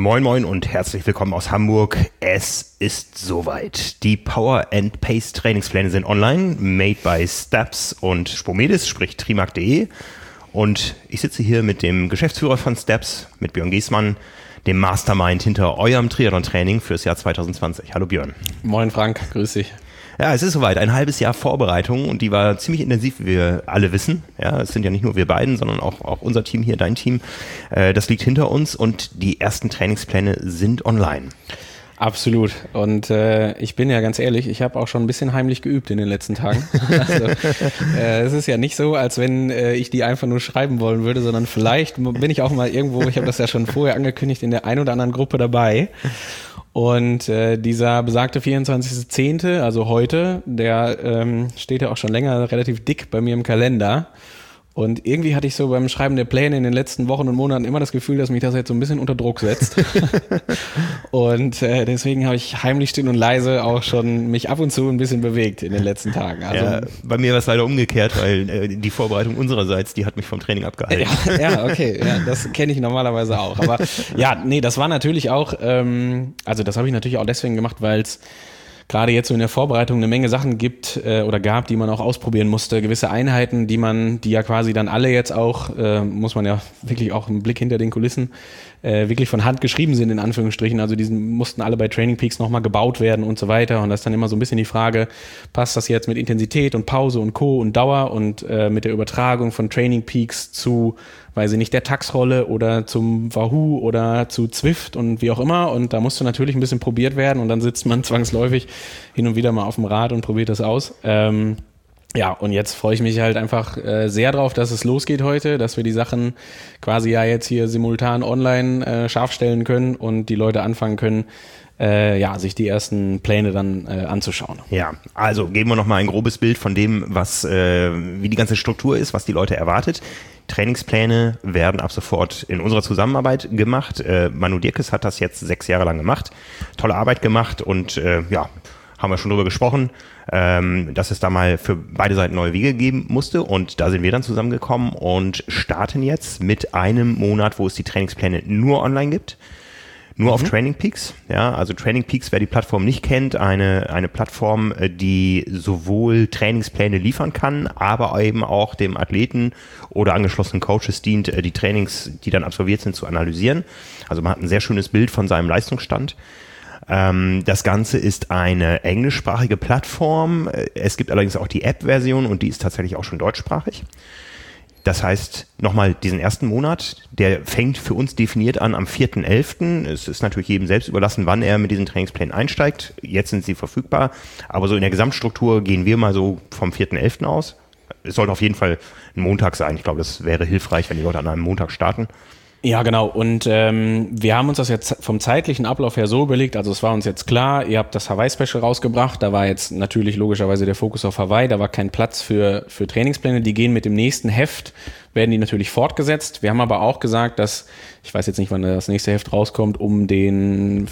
Moin Moin und herzlich willkommen aus Hamburg. Es ist soweit. Die Power and Pace Trainingspläne sind online, made by Steps und Spomedis, sprich trimark.de. Und ich sitze hier mit dem Geschäftsführer von Steps, mit Björn Giesmann, dem Mastermind hinter eurem Triathlon-Training fürs Jahr 2020. Hallo Björn. Moin Frank, grüß dich. Ja, es ist soweit. Ein halbes Jahr Vorbereitung und die war ziemlich intensiv, wie wir alle wissen. Ja, es sind ja nicht nur wir beiden, sondern auch unser Team hier, dein Team. Das liegt hinter uns und die ersten Trainingspläne sind online. Absolut. Und ich bin ja ganz ehrlich, ich habe auch schon ein bisschen heimlich geübt in den letzten Tagen. Also, es ist ja nicht so, als wenn ich die einfach nur schreiben wollen würde, sondern vielleicht bin ich auch mal irgendwo, ich habe das ja schon vorher angekündigt, in der ein oder anderen Gruppe dabei. Und dieser besagte 24.10., also heute, der steht ja auch schon länger relativ dick bei mir im Kalender. Und irgendwie hatte ich so beim Schreiben der Pläne in den letzten Wochen und Monaten immer das Gefühl, dass mich das jetzt so ein bisschen unter Druck setzt. Und deswegen habe ich heimlich still und leise auch schon mich ab und zu ein bisschen bewegt in den letzten Tagen. Also, ja, bei mir war es leider umgekehrt, weil die Vorbereitung unsererseits, die hat mich vom Training abgehalten. Ja, okay, ja, das kenne ich normalerweise auch. Aber ja, nee, das war natürlich auch, also das habe ich natürlich auch deswegen gemacht, weil es gerade jetzt so in der Vorbereitung eine Menge Sachen gibt oder gab, die man auch ausprobieren musste. Gewisse Einheiten, die ja quasi dann alle jetzt auch, muss man ja wirklich auch einen Blick hinter den Kulissen, wirklich von Hand geschrieben sind, in Anführungsstrichen. Also die mussten alle bei Training Peaks nochmal gebaut werden und so weiter. Und das ist dann immer so ein bisschen die Frage, passt das jetzt mit Intensität und Pause und Co. und Dauer und mit der Übertragung von Training Peaks zu, weiß ich nicht, der Tax-Rolle oder zum Wahoo oder zu Zwift und wie auch immer. Und da musste natürlich ein bisschen probiert werden und dann sitzt man zwangsläufig hin und wieder mal auf dem Rad und probiert das aus. Ja, und jetzt freue ich mich halt einfach sehr drauf, dass es losgeht heute, dass wir die Sachen quasi ja jetzt hier simultan online scharf stellen können und die Leute anfangen können, sich die ersten Pläne dann anzuschauen. Ja, also geben wir nochmal ein grobes Bild von dem, wie die ganze Struktur ist, was die Leute erwartet. Trainingspläne werden ab sofort in unserer Zusammenarbeit gemacht. Manu Dirkes hat das jetzt 6 Jahre lang gemacht. Tolle Arbeit gemacht und haben wir schon drüber gesprochen, dass es da mal für beide Seiten neue Wege geben musste. Und da sind wir dann zusammengekommen und starten jetzt mit einem Monat, wo es die Trainingspläne nur online gibt. Nur auf Training Peaks. Ja, also Training Peaks, wer die Plattform nicht kennt, eine Plattform, die sowohl Trainingspläne liefern kann, aber eben auch dem Athleten oder angeschlossenen Coaches dient, die Trainings, die dann absolviert sind, zu analysieren. Also man hat ein sehr schönes Bild von seinem Leistungsstand. Das Ganze ist eine englischsprachige Plattform. Es gibt allerdings auch die App-Version und die ist tatsächlich auch schon deutschsprachig. Das heißt, nochmal diesen ersten Monat, der fängt für uns definiert an am 4.11. Es ist natürlich jedem selbst überlassen, wann er mit diesen Trainingsplänen einsteigt. Jetzt sind sie verfügbar, aber so in der Gesamtstruktur gehen wir mal so vom 4.11. aus. Es sollte auf jeden Fall ein Montag sein. Ich glaube, das wäre hilfreich, wenn die Leute an einem Montag starten. Ja, genau. Und wir haben uns das jetzt vom zeitlichen Ablauf her so überlegt, also es war uns jetzt klar, ihr habt das Hawaii-Special rausgebracht, da war jetzt natürlich logischerweise der Fokus auf Hawaii, da war kein Platz für Trainingspläne, die gehen mit dem nächsten Heft, werden die natürlich fortgesetzt. Wir haben aber auch gesagt, dass, ich weiß jetzt nicht, wann das nächste Heft rauskommt, um den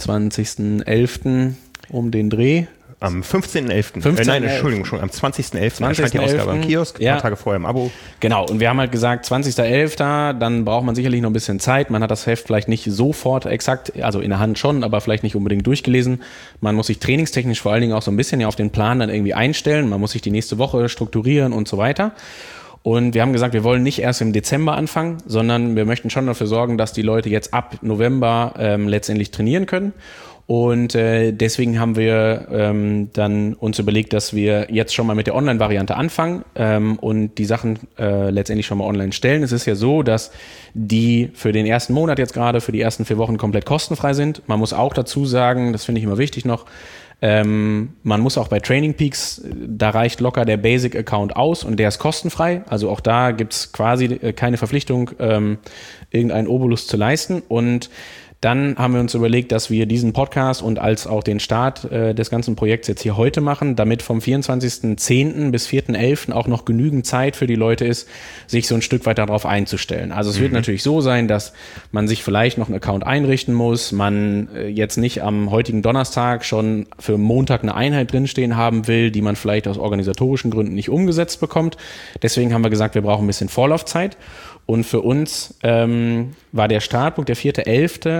24.11., um den Dreh. Am 15.11. Nein, Entschuldigung, schon am 20.11. erscheint die Ausgabe am Kiosk, ein paar Tage vorher im Abo. Genau, und wir haben halt gesagt, 20.11., dann braucht man sicherlich noch ein bisschen Zeit. Man hat das Heft vielleicht nicht sofort exakt, also in der Hand schon, aber vielleicht nicht unbedingt durchgelesen. Man muss sich trainingstechnisch vor allen Dingen auch so ein bisschen auf den Plan dann irgendwie einstellen. Man muss sich die nächste Woche strukturieren und so weiter. Und wir haben gesagt, wir wollen nicht erst im Dezember anfangen, sondern wir möchten schon dafür sorgen, dass die Leute jetzt ab November letztendlich trainieren können. Und deswegen haben wir dann uns überlegt, dass wir jetzt schon mal mit der Online-Variante anfangen und die Sachen letztendlich schon mal online stellen. Es ist ja so, dass die für den ersten Monat jetzt gerade, für die ersten 4 Wochen komplett kostenfrei sind. Man muss auch dazu sagen, das finde ich immer wichtig noch, man muss auch bei Training Peaks, da reicht locker der Basic-Account aus und der ist kostenfrei. Also auch da gibt's quasi keine Verpflichtung, irgendeinen Obolus zu leisten. Und dann haben wir uns überlegt, dass wir diesen Podcast und als auch den Start des ganzen Projekts jetzt hier heute machen, damit vom 24.10. bis 4.11. auch noch genügend Zeit für die Leute ist, sich so ein Stück weit darauf einzustellen. Also es wird natürlich so sein, dass man sich vielleicht noch einen Account einrichten muss, man jetzt nicht am heutigen Donnerstag schon für Montag eine Einheit drinstehen haben will, die man vielleicht aus organisatorischen Gründen nicht umgesetzt bekommt. Deswegen haben wir gesagt, wir brauchen ein bisschen Vorlaufzeit. Und für uns war der Startpunkt der 4.11.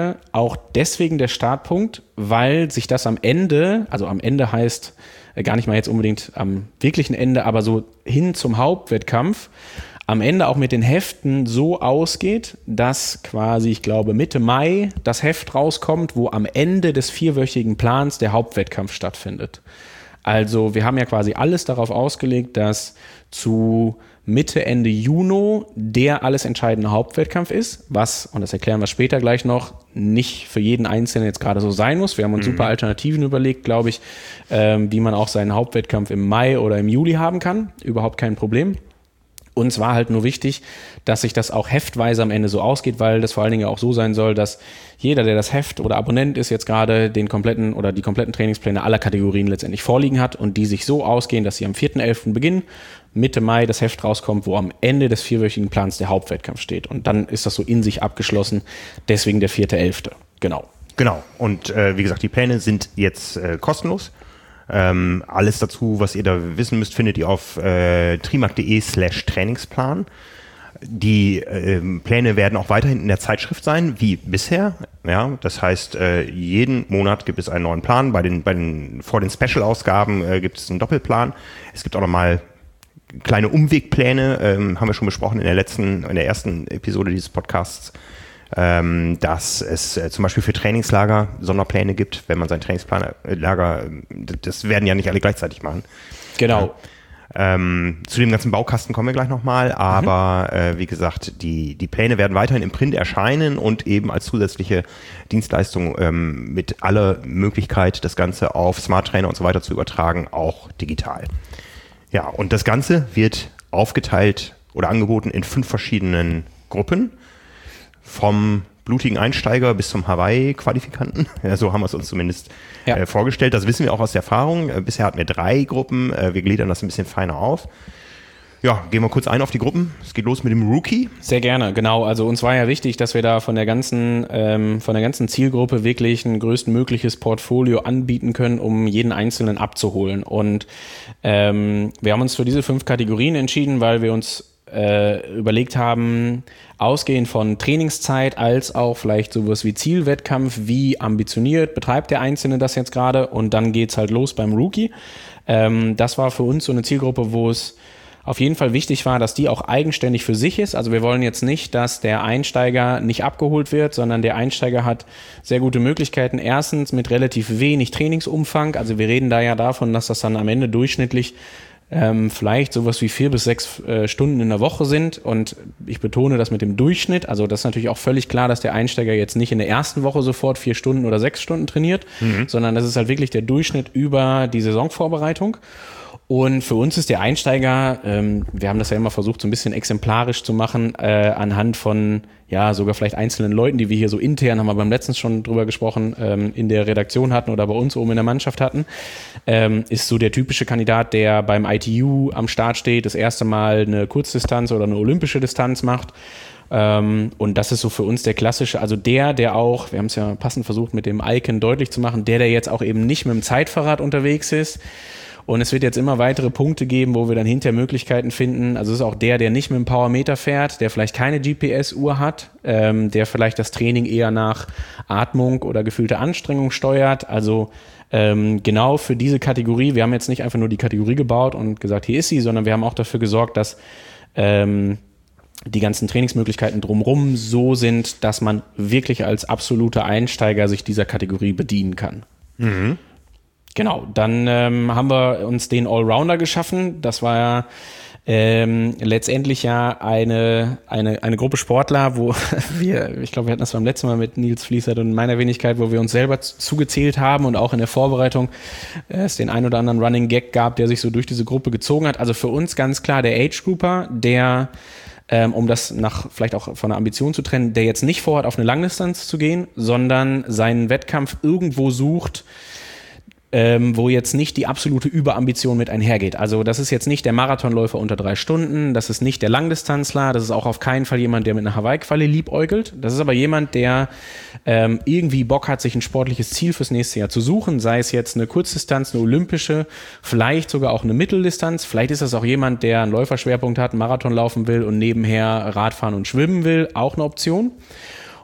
Tage auch deswegen der Startpunkt, weil sich das am Ende, also am Ende heißt gar nicht mal jetzt unbedingt am wirklichen Ende, aber so hin zum Hauptwettkampf, am Ende auch mit den Heften so ausgeht, dass quasi, ich glaube, Mitte Mai das Heft rauskommt, wo am Ende des 4-wöchigen Plans der Hauptwettkampf stattfindet. Also wir haben ja quasi alles darauf ausgelegt, dass zu Mitte, Ende Juni der alles entscheidende Hauptwettkampf ist, was, und das erklären wir später gleich noch, nicht für jeden Einzelnen jetzt gerade so sein muss. Wir haben uns super Alternativen überlegt, glaube ich, wie man auch seinen Hauptwettkampf im Mai oder im Juli haben kann. Überhaupt kein Problem. Uns war halt nur wichtig, dass sich das auch heftweise am Ende so ausgeht, weil das vor allen Dingen auch so sein soll, dass jeder, der das Heft oder Abonnent ist, jetzt gerade den kompletten oder die kompletten Trainingspläne aller Kategorien letztendlich vorliegen hat und die sich so ausgehen, dass sie am 4.11. beginnen, Mitte Mai das Heft rauskommt, wo am Ende des 4-wöchigen Plans der Hauptwettkampf steht. Und dann ist das so in sich abgeschlossen, deswegen der 4.11. Genau. Genau. Und wie gesagt, die Pläne sind jetzt kostenlos. Alles dazu, was ihr da wissen müsst, findet ihr auf trimark.de/Trainingsplan. Die Pläne werden auch weiterhin in der Zeitschrift sein, wie bisher. Ja, das heißt, jeden Monat gibt es einen neuen Plan. Vor den Special-Ausgaben gibt es einen Doppelplan. Es gibt auch nochmal kleine Umwegpläne, haben wir schon besprochen in der ersten Episode dieses Podcasts. Dass es zum Beispiel für Trainingslager Sonderpläne gibt, wenn man sein Trainingslager, das werden ja nicht alle gleichzeitig machen. Genau. Zu dem ganzen Baukasten kommen wir gleich nochmal, aber wie gesagt, die Pläne werden weiterhin im Print erscheinen und eben als zusätzliche Dienstleistung mit aller Möglichkeit, das Ganze auf Smart Trainer und so weiter zu übertragen, auch digital. Ja, und das Ganze wird aufgeteilt oder angeboten in 5 verschiedenen Gruppen. Vom blutigen Einsteiger bis zum Hawaii-Qualifikanten. Ja, so haben wir es uns zumindest vorgestellt. Das wissen wir auch aus der Erfahrung. Bisher hatten wir 3 Gruppen. Wir gliedern das ein bisschen feiner auf. Ja, gehen wir kurz ein auf die Gruppen. Es geht los mit dem Rookie. Sehr gerne, genau. Also uns war ja wichtig, dass wir da von der ganzen Zielgruppe wirklich ein größtmögliches Portfolio anbieten können, um jeden Einzelnen abzuholen. Und wir haben uns für diese 5 Kategorien entschieden, weil wir uns überlegt haben, ausgehend von Trainingszeit als auch vielleicht sowas wie Zielwettkampf, wie ambitioniert betreibt der Einzelne das jetzt gerade, und dann geht's halt los beim Rookie. Das war für uns so eine Zielgruppe, wo es auf jeden Fall wichtig war, dass die auch eigenständig für sich ist. Also wir wollen jetzt nicht, dass der Einsteiger nicht abgeholt wird, sondern der Einsteiger hat sehr gute Möglichkeiten. Erstens mit relativ wenig Trainingsumfang. Also wir reden da ja davon, dass das dann am Ende durchschnittlich vielleicht sowas wie 4 bis 6 Stunden in der Woche sind, und ich betone das mit dem Durchschnitt. Also das ist natürlich auch völlig klar, dass der Einsteiger jetzt nicht in der ersten Woche sofort 4 Stunden oder 6 Stunden trainiert, sondern das ist halt wirklich der Durchschnitt über die Saisonvorbereitung. Und für uns ist der Einsteiger, wir haben das ja immer versucht, so ein bisschen exemplarisch zu machen, anhand von, ja, sogar vielleicht einzelnen Leuten, die wir hier so intern, haben wir beim letzten schon drüber gesprochen, in der Redaktion hatten oder bei uns oben in der Mannschaft hatten, ist so der typische Kandidat, der beim ITU am Start steht, das erste Mal eine Kurzdistanz oder eine olympische Distanz macht. Und das ist so für uns der klassische, also der auch, wir haben es ja passend versucht mit dem Icon deutlich zu machen, der jetzt auch eben nicht mit dem Zeitfahrrad unterwegs ist. Und es wird jetzt immer weitere Punkte geben, wo wir dann hinterher Möglichkeiten finden. Also es ist auch der nicht mit dem Powermeter fährt, der vielleicht keine GPS-Uhr hat, der vielleicht das Training eher nach Atmung oder gefühlter Anstrengung steuert. Also genau für diese Kategorie. Wir haben jetzt nicht einfach nur die Kategorie gebaut und gesagt, hier ist sie, sondern wir haben auch dafür gesorgt, dass die ganzen Trainingsmöglichkeiten drumherum so sind, dass man wirklich als absoluter Einsteiger sich dieser Kategorie bedienen kann. Mhm. Genau, dann haben wir uns den Allrounder geschaffen. Das war ja letztendlich ja eine Gruppe Sportler, wo ich glaube, wir hatten das beim letzten Mal mit Nils Fließert und meiner Wenigkeit, wo wir uns selber zugezählt haben und auch in der Vorbereitung es den ein oder anderen Running Gag gab, der sich so durch diese Gruppe gezogen hat. Also für uns ganz klar der Age Grouper, der um das vielleicht auch von der Ambition zu trennen, der jetzt nicht vorhat, auf eine Langdistanz zu gehen, sondern seinen Wettkampf irgendwo sucht, wo jetzt nicht die absolute Überambition mit einhergeht. Also das ist jetzt nicht der Marathonläufer unter 3 Stunden, das ist nicht der Langdistanzler, das ist auch auf keinen Fall jemand, der mit einer Hawaii-Quali liebäugelt. Das ist aber jemand, der irgendwie Bock hat, sich ein sportliches Ziel fürs nächste Jahr zu suchen, sei es jetzt eine Kurzdistanz, eine olympische, vielleicht sogar auch eine Mitteldistanz. Vielleicht ist das auch jemand, der einen Läuferschwerpunkt hat, einen Marathon laufen will und nebenher Radfahren und schwimmen will, auch eine Option.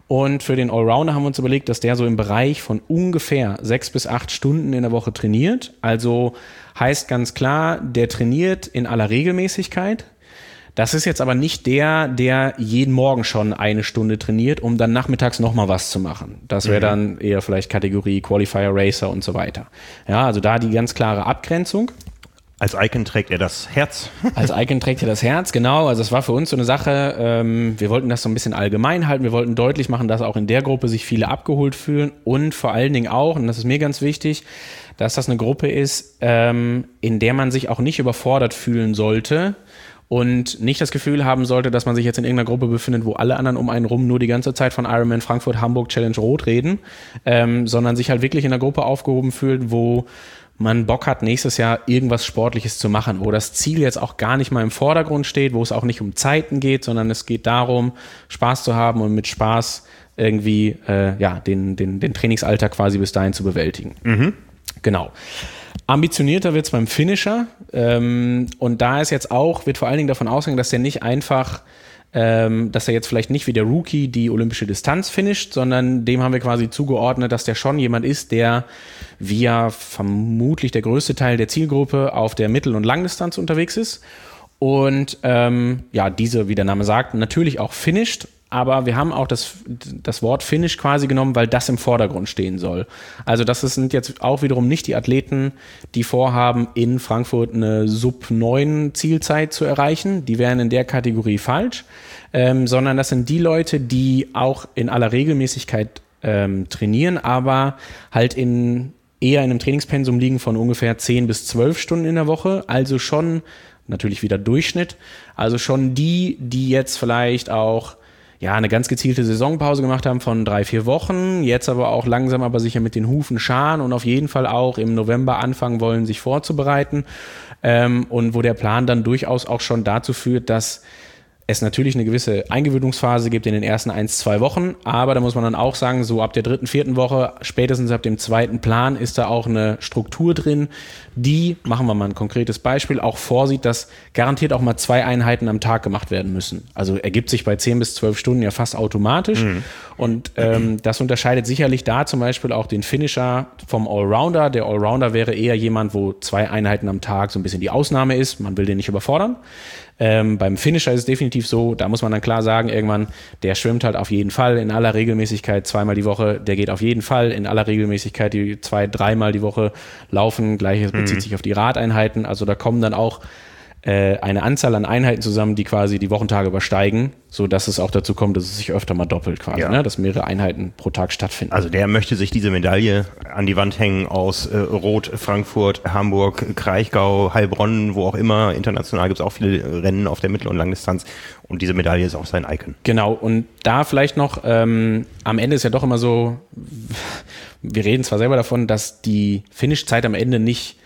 Und für den Allrounder haben wir uns überlegt, dass der so im Bereich von ungefähr 6 bis 8 Stunden in der Woche trainiert. Also heißt ganz klar, der trainiert in aller Regelmäßigkeit. Das ist jetzt aber nicht der jeden Morgen schon 1 Stunde trainiert, um dann nachmittags nochmal was zu machen. Das wäre dann eher vielleicht Kategorie Qualifier, Racer und so weiter. Ja, also da die ganz klare Abgrenzung. Als Icon trägt er das Herz. Als Icon trägt er das Herz, genau. Also es war für uns so eine Sache, wir wollten das so ein bisschen allgemein halten. Wir wollten deutlich machen, dass auch in der Gruppe sich viele abgeholt fühlen und vor allen Dingen auch, und das ist mir ganz wichtig, dass das eine Gruppe ist, in der man sich auch nicht überfordert fühlen sollte und nicht das Gefühl haben sollte, dass man sich jetzt in irgendeiner Gruppe befindet, wo alle anderen um einen rum nur die ganze Zeit von Ironman Frankfurt, Hamburg, Challenge Rot reden, sondern sich halt wirklich in einer Gruppe aufgehoben fühlt, wo man Bock hat, nächstes Jahr irgendwas Sportliches zu machen, wo das Ziel jetzt auch gar nicht mal im Vordergrund steht, wo es auch nicht um Zeiten geht, sondern es geht darum, Spaß zu haben und mit Spaß irgendwie den Trainingsalltag quasi bis dahin zu bewältigen. Genau. Ambitionierter wird es beim Finisher und da ist jetzt auch, wird vor allen Dingen davon ausgegangen, dass der nicht einfach dass er jetzt vielleicht nicht wie der Rookie die olympische Distanz finisht, sondern dem haben wir quasi zugeordnet, dass der schon jemand ist, der wie ja vermutlich der größte Teil der Zielgruppe auf der Mittel- und Langdistanz unterwegs ist und diese, wie der Name sagt, natürlich auch finisht, aber wir haben auch das Wort Finish quasi genommen, weil das im Vordergrund stehen soll. Also sind jetzt auch wiederum nicht die Athleten, die vorhaben, in Frankfurt eine Sub-9 Zielzeit zu erreichen. Die wären in der Kategorie falsch, sondern das sind die Leute, die auch in aller Regelmäßigkeit trainieren, aber halt eher in einem Trainingspensum liegen von ungefähr 10 bis 12 Stunden in der Woche, also schon natürlich wieder Durchschnitt, also schon die jetzt vielleicht auch eine ganz gezielte Saisonpause gemacht haben von 3-4 Wochen, jetzt aber auch langsam aber sicher mit den Hufen scharen und auf jeden Fall auch im November anfangen wollen, sich vorzubereiten und wo der Plan dann durchaus auch schon dazu führt, dass es natürlich eine gewisse Eingewöhnungsphase gibt in den ersten 1-2 Wochen, aber da muss man dann auch sagen, so ab der 3., 4. Woche, spätestens ab dem 2. Plan ist da auch eine Struktur drin, die, machen wir mal ein konkretes Beispiel, auch vorsieht, dass garantiert auch mal 2 Einheiten am Tag gemacht werden müssen. Also ergibt sich bei 10 bis 12 Stunden ja fast automatisch und das unterscheidet sicherlich da zum Beispiel auch den Finisher vom Allrounder. Der Allrounder wäre eher jemand, wo 2 Einheiten am Tag so ein bisschen die Ausnahme ist, man will den nicht überfordern. Beim Finisher ist es definitiv so, da muss man dann klar sagen, irgendwann, der schwimmt halt auf jeden Fall in aller Regelmäßigkeit 2-mal die Woche, der geht auf jeden Fall in aller Regelmäßigkeit die 2-3-mal die Woche laufen, gleiches bezieht sich auf die Radeinheiten, also da kommen dann auch eine Anzahl an Einheiten zusammen, die quasi die Wochentage übersteigen, so dass es auch dazu kommt, dass es sich öfter mal doppelt quasi, dass mehrere Einheiten pro Tag stattfinden. Also der möchte sich diese Medaille an die Wand hängen aus Rot, Frankfurt, Hamburg, Kraichgau, Heilbronn, wo auch immer. International gibt es auch viele Rennen auf der Mittel- und Langdistanz und diese Medaille ist auch sein Icon. Genau, und da vielleicht noch, am Ende ist ja doch immer so, wir reden zwar selber davon, dass die Finishzeit am Ende nicht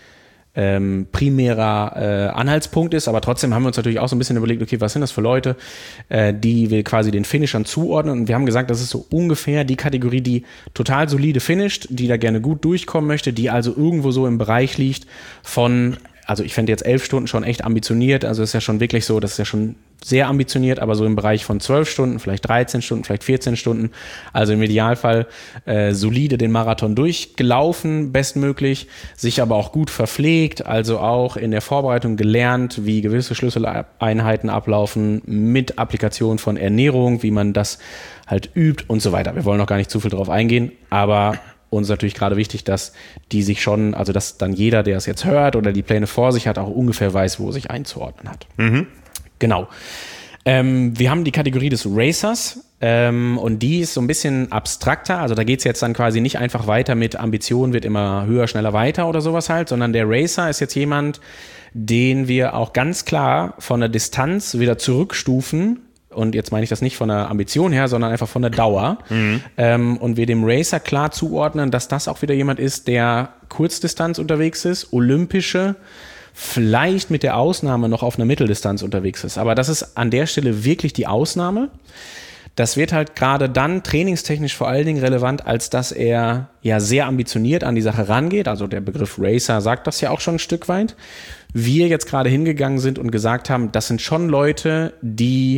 primärer Anhaltspunkt ist, aber trotzdem haben wir uns natürlich auch so ein bisschen überlegt, okay, was sind das für Leute, die wir quasi den Finishern zuordnen und wir haben gesagt, das ist so ungefähr die Kategorie, die total solide finisht, die da gerne gut durchkommen möchte, die also irgendwo so im Bereich liegt von, also ich fände jetzt 11 Stunden schon echt ambitioniert, also ist ja schon wirklich so, das ist ja schon sehr ambitioniert, aber so im Bereich von 12 Stunden, vielleicht 13 Stunden, vielleicht 14 Stunden, also im Idealfall solide den Marathon durchgelaufen, bestmöglich, sich aber auch gut verpflegt, also auch in der Vorbereitung gelernt, wie gewisse Schlüsseleinheiten ablaufen, mit Applikation von Ernährung, wie man das halt übt und so weiter. Wir wollen noch gar nicht zu viel drauf eingehen, aber uns ist natürlich gerade wichtig, dass die sich schon, also dass dann jeder, der es jetzt hört oder die Pläne vor sich hat, auch ungefähr weiß, wo er sich einzuordnen hat. Genau. Wir haben die Kategorie des Racers und die ist so ein bisschen abstrakter. Also da geht es jetzt dann quasi nicht einfach weiter mit Ambition wird immer höher, schneller, weiter oder sowas halt, sondern der Racer ist jetzt jemand, den wir auch ganz klar von der Distanz wieder zurückstufen. Und jetzt meine ich das nicht von der Ambition her, sondern einfach von der Dauer. Und wir dem Racer klar zuordnen, dass das auch wieder jemand ist, der Kurzdistanz unterwegs ist, olympische, vielleicht mit der Ausnahme noch auf einer Mitteldistanz unterwegs ist. Aber das ist an der Stelle wirklich die Ausnahme. Das wird halt gerade dann trainingstechnisch vor allen Dingen relevant, als dass er ja sehr ambitioniert an die Sache rangeht. Also der Begriff Racer sagt das ja auch schon ein Stück weit. Wir jetzt gerade hingegangen sind und gesagt haben, das sind schon Leute, die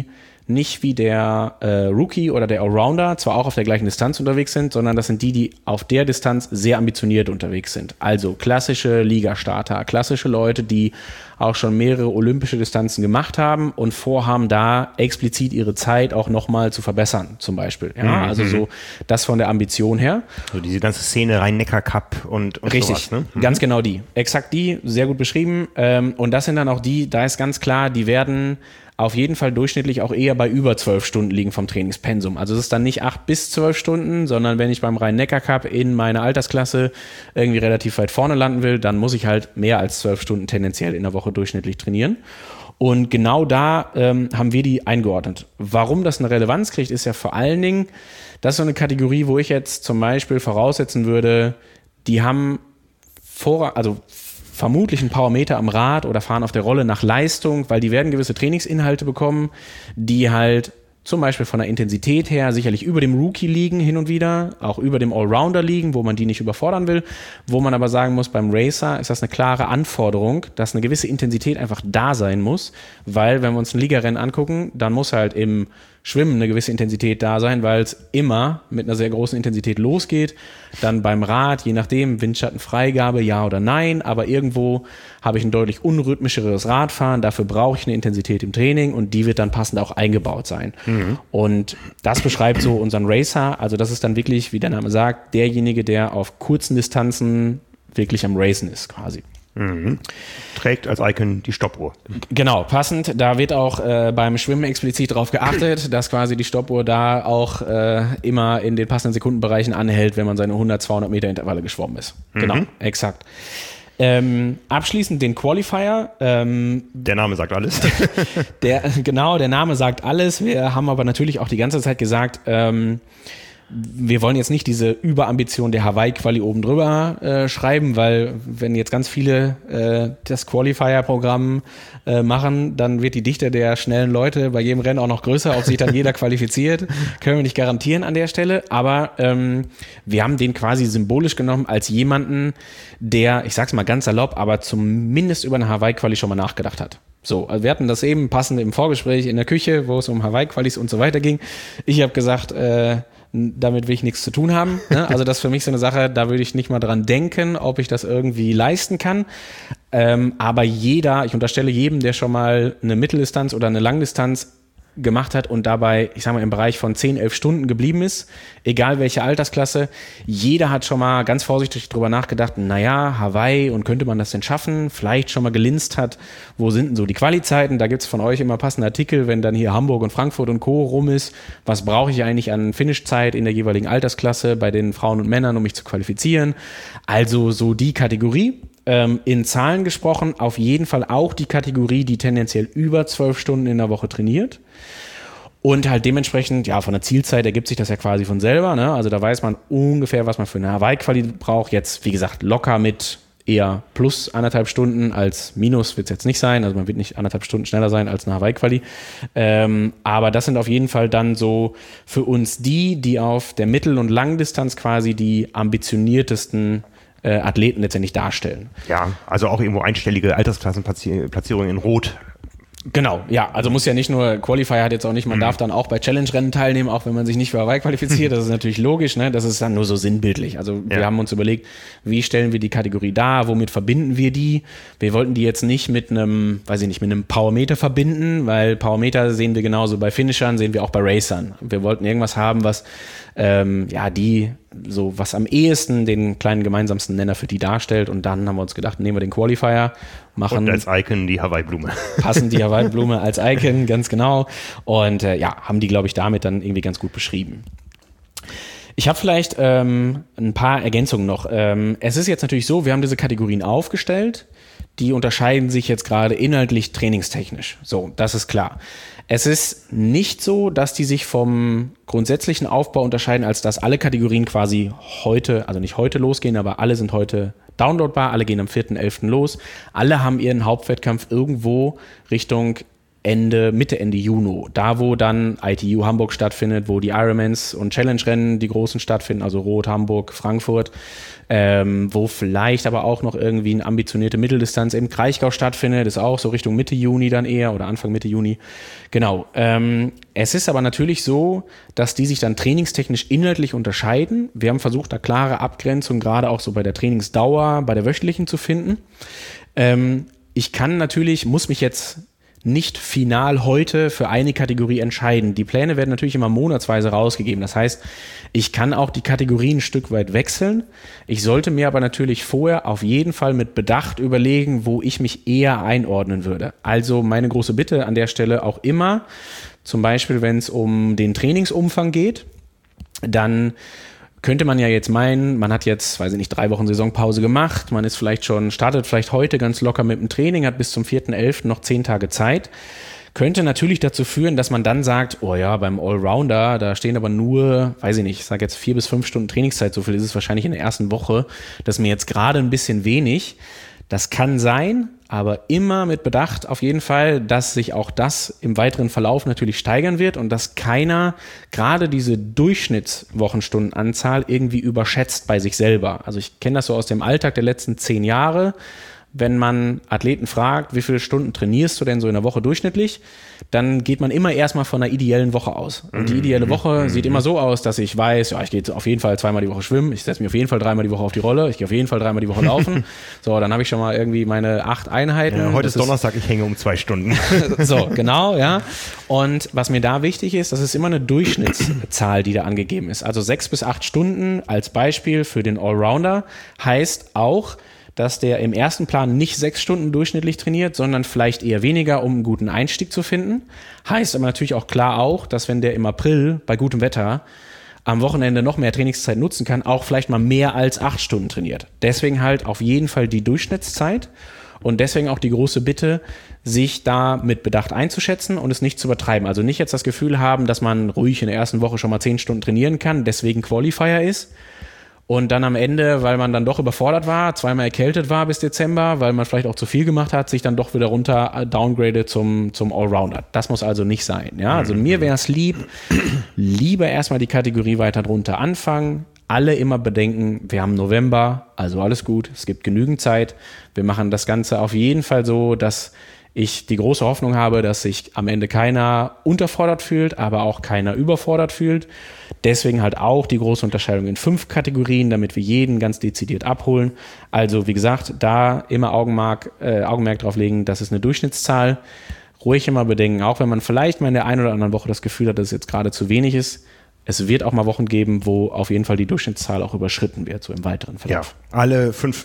nicht wie der Rookie oder der Allrounder zwar auch auf der gleichen Distanz unterwegs sind, sondern das sind die auf der Distanz sehr ambitioniert unterwegs sind. Also klassische Ligastarter, klassische Leute, die auch schon mehrere olympische Distanzen gemacht haben und vorhaben, da explizit ihre Zeit auch nochmal zu verbessern, zum Beispiel. Ja, also so das von der Ambition her. So diese ganze Szene Rhein-Neckar-Cup und richtig, sowas, ne? Ganz genau die. Exakt die, sehr gut beschrieben. Und das sind dann auch die, da ist ganz klar, die werden auf jeden Fall durchschnittlich auch eher bei über 12 Stunden liegen vom Trainingspensum. Also es ist dann nicht 8 bis 12 Stunden, sondern wenn ich beim Rhein-Neckar-Cup in meiner Altersklasse irgendwie relativ weit vorne landen will, dann muss ich halt mehr als 12 Stunden tendenziell in der Woche durchschnittlich trainieren. Und genau da haben wir die eingeordnet. Warum das eine Relevanz kriegt, ist ja vor allen Dingen, das ist so eine Kategorie, wo ich jetzt zum Beispiel voraussetzen würde, die haben vermutlich einen Powermeter am Rad oder fahren auf der Rolle nach Leistung, weil die werden gewisse Trainingsinhalte bekommen, die halt zum Beispiel von der Intensität her sicherlich über dem Rookie liegen hin und wieder, auch über dem Allrounder liegen, wo man die nicht überfordern will, wo man aber sagen muss, beim Racer ist das eine klare Anforderung, dass eine gewisse Intensität einfach da sein muss, weil wenn wir uns ein Ligarennen angucken, dann muss halt im Schwimmen eine gewisse Intensität da sein, weil es immer mit einer sehr großen Intensität losgeht. Dann beim Rad, je nachdem, Windschattenfreigabe, ja oder nein, aber irgendwo habe ich ein deutlich unrhythmischeres Radfahren, dafür brauche ich eine Intensität im Training und die wird dann passend auch eingebaut sein. Und das beschreibt so unseren Racer, also das ist dann wirklich, wie der Name sagt, derjenige, der auf kurzen Distanzen wirklich am Racen ist quasi. Trägt als Icon die Stoppuhr. Genau, passend. Da wird auch beim Schwimmen explizit darauf geachtet, dass quasi die Stoppuhr da auch immer in den passenden Sekundenbereichen anhält, wenn man seine 100, 200 Meter Intervalle geschwommen ist. Genau, exakt. Abschließend den Qualifier. Der Name sagt alles. Der Name sagt alles. Wir haben aber natürlich auch die ganze Zeit gesagt, wir wollen jetzt nicht diese Überambition der Hawaii-Quali oben drüber schreiben, weil wenn jetzt ganz viele das Qualifier-Programm machen, dann wird die Dichte der schnellen Leute bei jedem Rennen auch noch größer, ob sich dann jeder qualifiziert, können wir nicht garantieren an der Stelle, aber wir haben den quasi symbolisch genommen als jemanden, der, ich sag's mal ganz salopp, aber zumindest über eine Hawaii-Quali schon mal nachgedacht hat. So, also wir hatten das eben passend im Vorgespräch in der Küche, wo es um Hawaii-Qualis und so weiter ging. Ich habe gesagt, damit will ich nichts zu tun haben. Ne? Also das ist für mich so eine Sache, da würde ich nicht mal dran denken, ob ich das irgendwie leisten kann. Aber ich unterstelle jedem, der schon mal eine Mitteldistanz oder eine Langdistanz gemacht hat und dabei, ich sag mal, im Bereich von 10, 11 Stunden geblieben ist, egal welche Altersklasse, jeder hat schon mal ganz vorsichtig drüber nachgedacht, naja, Hawaii und könnte man das denn schaffen? Vielleicht schon mal gelinst hat, wo sind denn so die Quali-Zeiten? Da gibt's von euch immer passende Artikel, wenn dann hier Hamburg und Frankfurt und Co. rum ist. Was brauche ich eigentlich an Finish-Zeit in der jeweiligen Altersklasse bei den Frauen und Männern, um mich zu qualifizieren? Also so die Kategorie. In Zahlen gesprochen, auf jeden Fall auch die Kategorie, die tendenziell über 12 Stunden in der Woche trainiert. Und halt dementsprechend, ja, von der Zielzeit ergibt sich das ja quasi von selber, ne? Also da weiß man ungefähr, was man für eine Hawaii-Quali braucht. Jetzt, wie gesagt, locker mit eher plus 1,5 Stunden als minus wird es jetzt nicht sein. Also man wird nicht 1,5 Stunden schneller sein als eine Hawaii-Quali. Aber das sind auf jeden Fall dann so für uns die auf der Mittel- und Langdistanz quasi die ambitioniertesten Athleten letztendlich darstellen. Ja, also auch irgendwo einstellige Altersklassenplatzierungen in Rot. Genau, ja, also muss ja nicht nur, Qualifier hat jetzt auch nicht, man darf dann auch bei Challenge-Rennen teilnehmen, auch wenn man sich nicht für Hawaii qualifiziert, das ist natürlich logisch, ne? Das ist dann nur so sinnbildlich. Also wir haben uns überlegt, wie stellen wir die Kategorie dar, womit verbinden wir die? Wir wollten die jetzt nicht mit einem, mit einem Powermeter verbinden, weil Powermeter sehen wir genauso bei Finishern, sehen wir auch bei Racern. Wir wollten irgendwas haben, was was am ehesten den kleinen gemeinsamsten Nenner für die darstellt, und dann haben wir uns gedacht, nehmen wir den Qualifier, machen und als Icon die Hawaii-Blume. Passend die Hawaii-Blume als Icon, ganz genau. Und haben die, glaube ich, damit dann irgendwie ganz gut beschrieben. Ich habe vielleicht ein paar Ergänzungen noch. Es ist jetzt natürlich so, wir haben diese Kategorien aufgestellt, die unterscheiden sich jetzt gerade inhaltlich trainingstechnisch. So, das ist klar. Es ist nicht so, dass die sich vom grundsätzlichen Aufbau unterscheiden, als dass alle Kategorien quasi heute, also nicht heute losgehen, aber alle sind heute downloadbar, alle gehen am 4.11. los. Alle haben ihren Hauptwettkampf irgendwo Richtung Mitte Ende Juni. Da, wo dann ITU Hamburg stattfindet, wo die Ironmans und Challenge-Rennen, die großen stattfinden, also Rot, Hamburg, Frankfurt, wo vielleicht aber auch noch irgendwie eine ambitionierte Mitteldistanz im Kraichgau stattfindet, ist auch so Richtung Mitte Juni dann eher oder Anfang Mitte Juni. Genau. Es ist aber natürlich so, dass die sich dann trainingstechnisch inhaltlich unterscheiden. Wir haben versucht, da klare Abgrenzung gerade auch so bei der Trainingsdauer, bei der wöchentlichen zu finden. Muss mich jetzt nicht final heute für eine Kategorie entscheiden. Die Pläne werden natürlich immer monatsweise rausgegeben. Das heißt, ich kann auch die Kategorien ein Stück weit wechseln. Ich sollte mir aber natürlich vorher auf jeden Fall mit Bedacht überlegen, wo ich mich eher einordnen würde. Also meine große Bitte an der Stelle auch immer, zum Beispiel, wenn es um den Trainingsumfang geht, dann könnte man ja jetzt meinen, man hat jetzt, 3 Wochen Saisonpause gemacht, man ist startet vielleicht heute ganz locker mit dem Training, hat bis zum 4.11. noch 10 Tage Zeit. Könnte natürlich dazu führen, dass man dann sagt, oh ja, beim Allrounder, da stehen aber nur, ich sage jetzt 4 bis 5 Stunden Trainingszeit, so viel ist es wahrscheinlich in der ersten Woche, das ist mir jetzt gerade ein bisschen wenig. Das kann sein, aber immer mit Bedacht auf jeden Fall, dass sich auch das im weiteren Verlauf natürlich steigern wird und dass keiner gerade diese Durchschnittswochenstundenanzahl irgendwie überschätzt bei sich selber. Also ich kenne das so aus dem Alltag der letzten 10 Jahre. Wenn man Athleten fragt, wie viele Stunden trainierst du denn so in der Woche durchschnittlich, dann geht man immer erstmal von einer ideellen Woche aus. Und die ideelle Woche sieht immer so aus, dass ich weiß, ja, ich gehe auf jeden Fall 2-mal die Woche schwimmen, ich setze mich auf jeden Fall 3-mal die Woche auf die Rolle, ich gehe auf jeden Fall 3-mal die Woche laufen. So, dann habe ich schon mal irgendwie meine 8 Einheiten. Ja, heute ist Donnerstag, ich hänge um 2 Stunden. So, genau, ja. Und was mir da wichtig ist, das ist immer eine Durchschnittszahl, die da angegeben ist. Also 6 bis 8 Stunden als Beispiel für den Allrounder heißt auch, dass der im ersten Plan nicht 6 Stunden durchschnittlich trainiert, sondern vielleicht eher weniger, um einen guten Einstieg zu finden. Heißt aber natürlich auch klar auch, dass wenn der im April bei gutem Wetter am Wochenende noch mehr Trainingszeit nutzen kann, auch vielleicht mal mehr als 8 Stunden trainiert. Deswegen halt auf jeden Fall die Durchschnittszeit und deswegen auch die große Bitte, sich da mit Bedacht einzuschätzen und es nicht zu übertreiben. Also nicht jetzt das Gefühl haben, dass man ruhig in der ersten Woche schon mal 10 Stunden trainieren kann, deswegen Qualifier ist. Und dann am Ende, weil man dann doch überfordert war, 2-mal erkältet war bis Dezember, weil man vielleicht auch zu viel gemacht hat, sich dann doch wieder runter downgradet zum Allrounder. Das muss also nicht sein. Ja? Also mir wäre es lieber erstmal die Kategorie weiter drunter anfangen. Alle immer bedenken, wir haben November, also alles gut, es gibt genügend Zeit. Wir machen das Ganze auf jeden Fall so, dass ich die große Hoffnung habe, dass sich am Ende keiner unterfordert fühlt, aber auch keiner überfordert fühlt. Deswegen halt auch die große Unterscheidung in 5 Kategorien, damit wir jeden ganz dezidiert abholen. Also wie gesagt, da immer Augenmerk drauf legen, das ist eine Durchschnittszahl. Ruhig immer bedenken, auch wenn man vielleicht mal in der einen oder anderen Woche das Gefühl hat, dass es jetzt gerade zu wenig ist. Es wird auch mal Wochen geben, wo auf jeden Fall die Durchschnittszahl auch überschritten wird, so im weiteren Verlauf. Ja, alle 5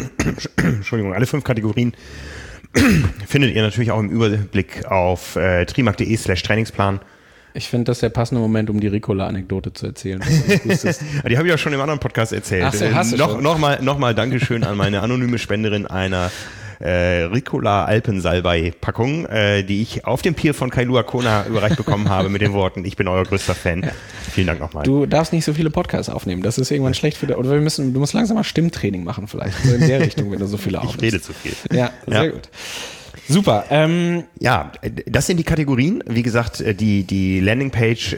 Kategorien findet ihr natürlich auch im Überblick auf trimark.de/Trainingsplan. Ich finde, das ist der passende Moment, um die Ricola-Anekdote zu erzählen. Die habe ich ja schon im anderen Podcast erzählt. Ach so, hast du schon. Nochmal Dankeschön an meine anonyme Spenderin einer Ricola Alpensalbei-Packung, die ich auf dem Pier von Kailua Kona überreicht bekommen habe mit den Worten, ich bin euer größter Fan. Ja. Vielen Dank nochmal. Du darfst nicht so viele Podcasts aufnehmen, das ist irgendwann schlecht für dich. Oder du musst langsam mal Stimmtraining machen vielleicht, so in der Richtung, wenn du so viele aufnimmst. Ich rede zu viel. Ja, sehr gut. Super. Ja, das sind die Kategorien. Wie gesagt, die Landingpage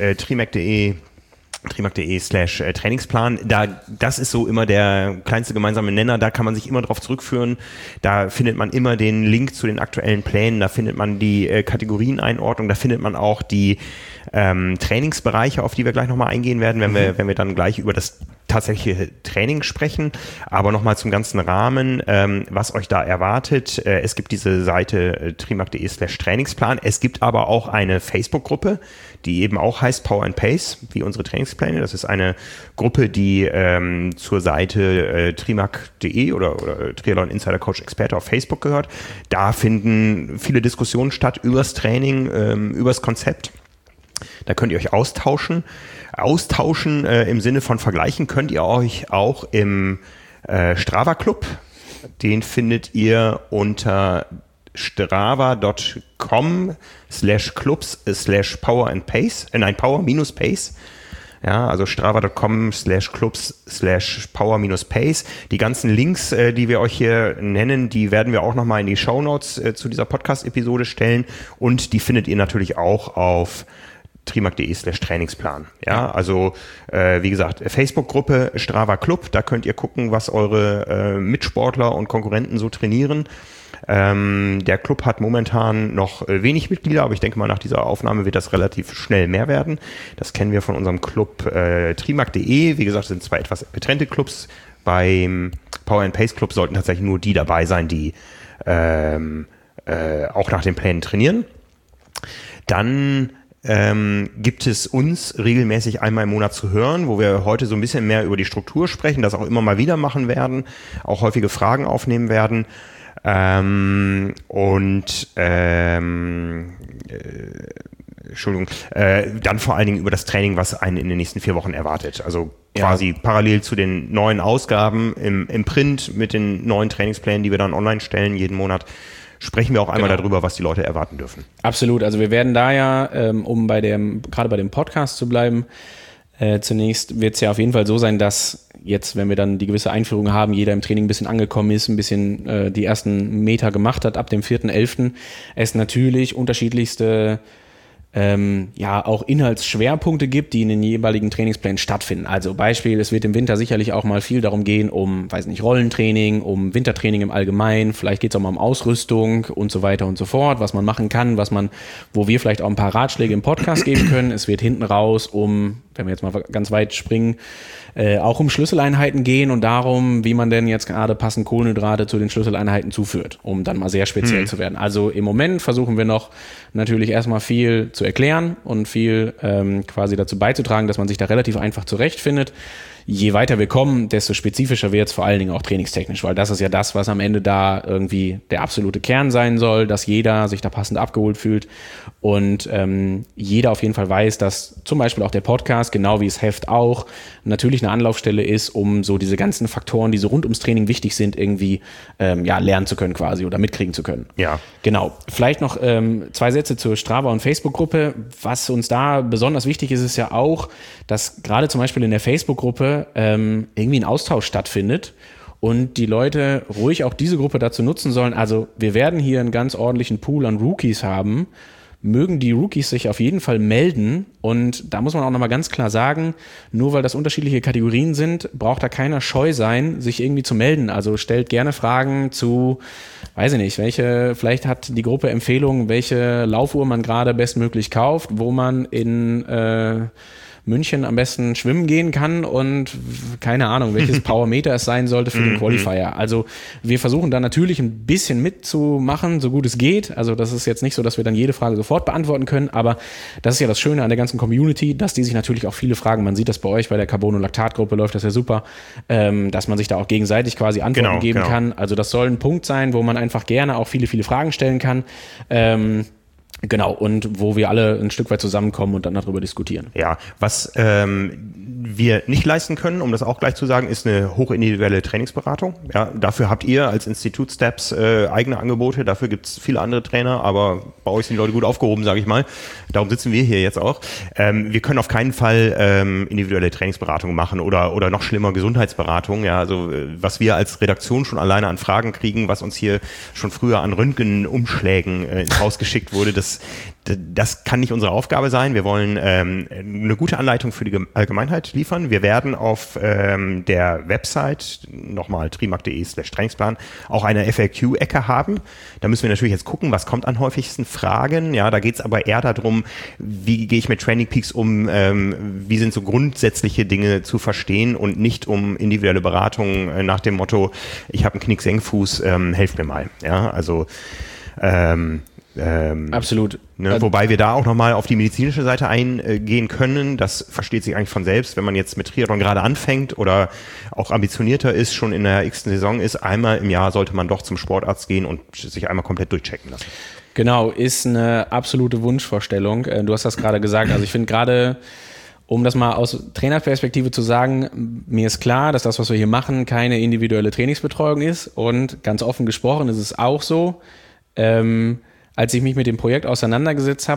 trimark.de/Trainingsplan, das ist so immer der kleinste gemeinsame Nenner, da kann man sich immer drauf zurückführen, da findet man immer den Link zu den aktuellen Plänen, da findet man die Kategorieneinordnung, da findet man auch die Trainingsbereiche, auf die wir gleich nochmal eingehen werden, wenn wir dann gleich über das tatsächliche Training sprechen, aber nochmal zum ganzen Rahmen, was euch da erwartet. Es gibt diese Seite trimark.de/Trainingsplan. Es gibt aber auch eine Facebook-Gruppe, die eben auch heißt Power and Pace, wie unsere Trainingspläne. Das ist eine Gruppe, die zur Seite trimark.de oder Triathlon Insider Coach Experte auf Facebook gehört. Da finden viele Diskussionen statt übers Training, übers Konzept. Da könnt ihr euch austauschen. Im Sinne von Vergleichen könnt ihr euch auch im Strava Club. Den findet ihr unter strava.com/clubs/power and pace, Power-Pace. Ja, also strava.com/clubs/power-pace. Die ganzen Links, die wir euch hier nennen, die werden wir auch nochmal in die Shownotes zu dieser Podcast-Episode stellen und die findet ihr natürlich auch auf trimark.de/Trainingsplan. Ja, also wie gesagt, Facebook-Gruppe Strava Club, da könnt ihr gucken, was eure Mitsportler und Konkurrenten so trainieren. Der Club hat momentan noch wenig Mitglieder, aber ich denke mal, nach dieser Aufnahme wird das relativ schnell mehr werden. Das kennen wir von unserem Club trimark.de. Wie gesagt, es sind zwei etwas getrennte Clubs. Beim Power & Pace Club sollten tatsächlich nur die dabei sein, die auch nach den Plänen trainieren. Dann gibt es uns regelmäßig einmal im Monat zu hören, wo wir heute so ein bisschen mehr über die Struktur sprechen, das auch immer mal wieder machen werden, auch häufige Fragen aufnehmen werden. Entschuldigung, dann vor allen Dingen über das Training, was einen in den nächsten 4 Wochen erwartet. Also quasi parallel zu den neuen Ausgaben im Print mit den neuen Trainingsplänen, die wir dann online stellen jeden Monat, sprechen wir auch einmal darüber, was die Leute erwarten dürfen. Absolut, also wir werden da ja, um gerade bei dem Podcast zu bleiben, zunächst wird es ja auf jeden Fall so sein, dass jetzt, wenn wir dann die gewisse Einführung haben, jeder im Training ein bisschen angekommen ist, ein bisschen die ersten Meter gemacht hat, ab dem 4.11. es natürlich unterschiedlichste auch Inhaltsschwerpunkte gibt, die in den jeweiligen Trainingsplänen stattfinden. Also Beispiel, es wird im Winter sicherlich auch mal viel darum gehen, um, Rollentraining, um Wintertraining im Allgemeinen, vielleicht geht es auch mal um Ausrüstung und so weiter und so fort, was man machen kann, wo wir vielleicht auch ein paar Ratschläge im Podcast geben können. Es wird hinten raus wenn wir jetzt mal ganz weit springen, auch um Schlüsseleinheiten gehen und darum, wie man denn jetzt gerade passend Kohlenhydrate zu den Schlüsseleinheiten zuführt, um dann mal sehr speziell zu werden. Also im Moment versuchen wir noch natürlich erstmal viel zu erklären und viel quasi dazu beizutragen, dass man sich da relativ einfach zurechtfindet. Je weiter wir kommen, desto spezifischer wird es vor allen Dingen auch trainingstechnisch, weil das ist ja das, was am Ende da irgendwie der absolute Kern sein soll, dass jeder sich da passend abgeholt fühlt und jeder auf jeden Fall weiß, dass zum Beispiel auch der Podcast, genau wie das Heft auch, natürlich eine Anlaufstelle ist, um so diese ganzen Faktoren, die so rund ums Training wichtig sind, irgendwie lernen zu können quasi oder mitkriegen zu können. Ja. Genau. Vielleicht noch 2 Sätze zur Strava- und Facebook-Gruppe. Was uns da besonders wichtig ist, ist ja auch, dass gerade zum Beispiel in der Facebook-Gruppe irgendwie ein Austausch stattfindet und die Leute ruhig auch diese Gruppe dazu nutzen sollen. Also wir werden hier einen ganz ordentlichen Pool an Rookies haben, mögen die Rookies sich auf jeden Fall melden und da muss man auch nochmal ganz klar sagen, nur weil das unterschiedliche Kategorien sind, braucht da keiner scheu sein, sich irgendwie zu melden. Also stellt gerne Fragen zu, weiß ich nicht, vielleicht hat die Gruppe Empfehlungen, welche Laufuhr man gerade bestmöglich kauft, wo man in München am besten schwimmen gehen kann und keine Ahnung, welches Powermeter es sein sollte für den Qualifier. Also wir versuchen da natürlich ein bisschen mitzumachen, so gut es geht. Also das ist jetzt nicht so, dass wir dann jede Frage sofort beantworten können, aber das ist ja das Schöne an der ganzen Community, dass die sich natürlich auch viele Fragen, man sieht das bei euch, bei der Carbono-Lactat-Gruppe läuft das ja super, dass man sich da auch gegenseitig quasi Antworten geben kann. Also das soll ein Punkt sein, wo man einfach gerne auch viele, viele Fragen stellen kann. Genau, und wo wir alle ein Stück weit zusammenkommen und dann darüber diskutieren. Ja, was wir nicht leisten können, um das auch gleich zu sagen, ist eine hochindividuelle Trainingsberatung. Ja, dafür habt ihr als Institut Steps eigene Angebote, dafür gibt es viele andere Trainer, aber bei euch sind die Leute gut aufgehoben, sage ich mal. Darum sitzen wir hier jetzt auch. Wir können auf keinen Fall individuelle Trainingsberatung machen oder noch schlimmer Gesundheitsberatung. Ja, also was wir als Redaktion schon alleine an Fragen kriegen, was uns hier schon früher an Röntgenumschlägen ins Haus geschickt wurde, das kann nicht unsere Aufgabe sein. Wir wollen eine gute Anleitung für die Allgemeinheit liefern. Wir werden auf der Website, nochmal trimark.de/Trainingsplan, auch eine FAQ-Ecke haben. Da müssen wir natürlich jetzt gucken, was kommt an häufigsten Fragen. Ja, da geht es aber eher darum, wie gehe ich mit Training Peaks um, wie sind so grundsätzliche Dinge zu verstehen und nicht um individuelle Beratung nach dem Motto, ich habe einen Knick-Senkfuß, helft mir mal. Ja, also absolut. Ne, wobei wir da auch nochmal auf die medizinische Seite eingehen können. Das versteht sich eigentlich von selbst, wenn man jetzt mit Triathlon gerade anfängt oder auch ambitionierter ist, schon in der x-ten Saison ist. Einmal im Jahr sollte man doch zum Sportarzt gehen und sich einmal komplett durchchecken lassen. Genau, ist eine absolute Wunschvorstellung. Du hast das gerade gesagt. Also ich finde gerade, um das mal aus Trainerperspektive zu sagen, mir ist klar, dass das, was wir hier machen, keine individuelle Trainingsbetreuung ist. Und ganz offen gesprochen ist es auch so, als ich mich mit dem Projekt auseinandergesetzt habe,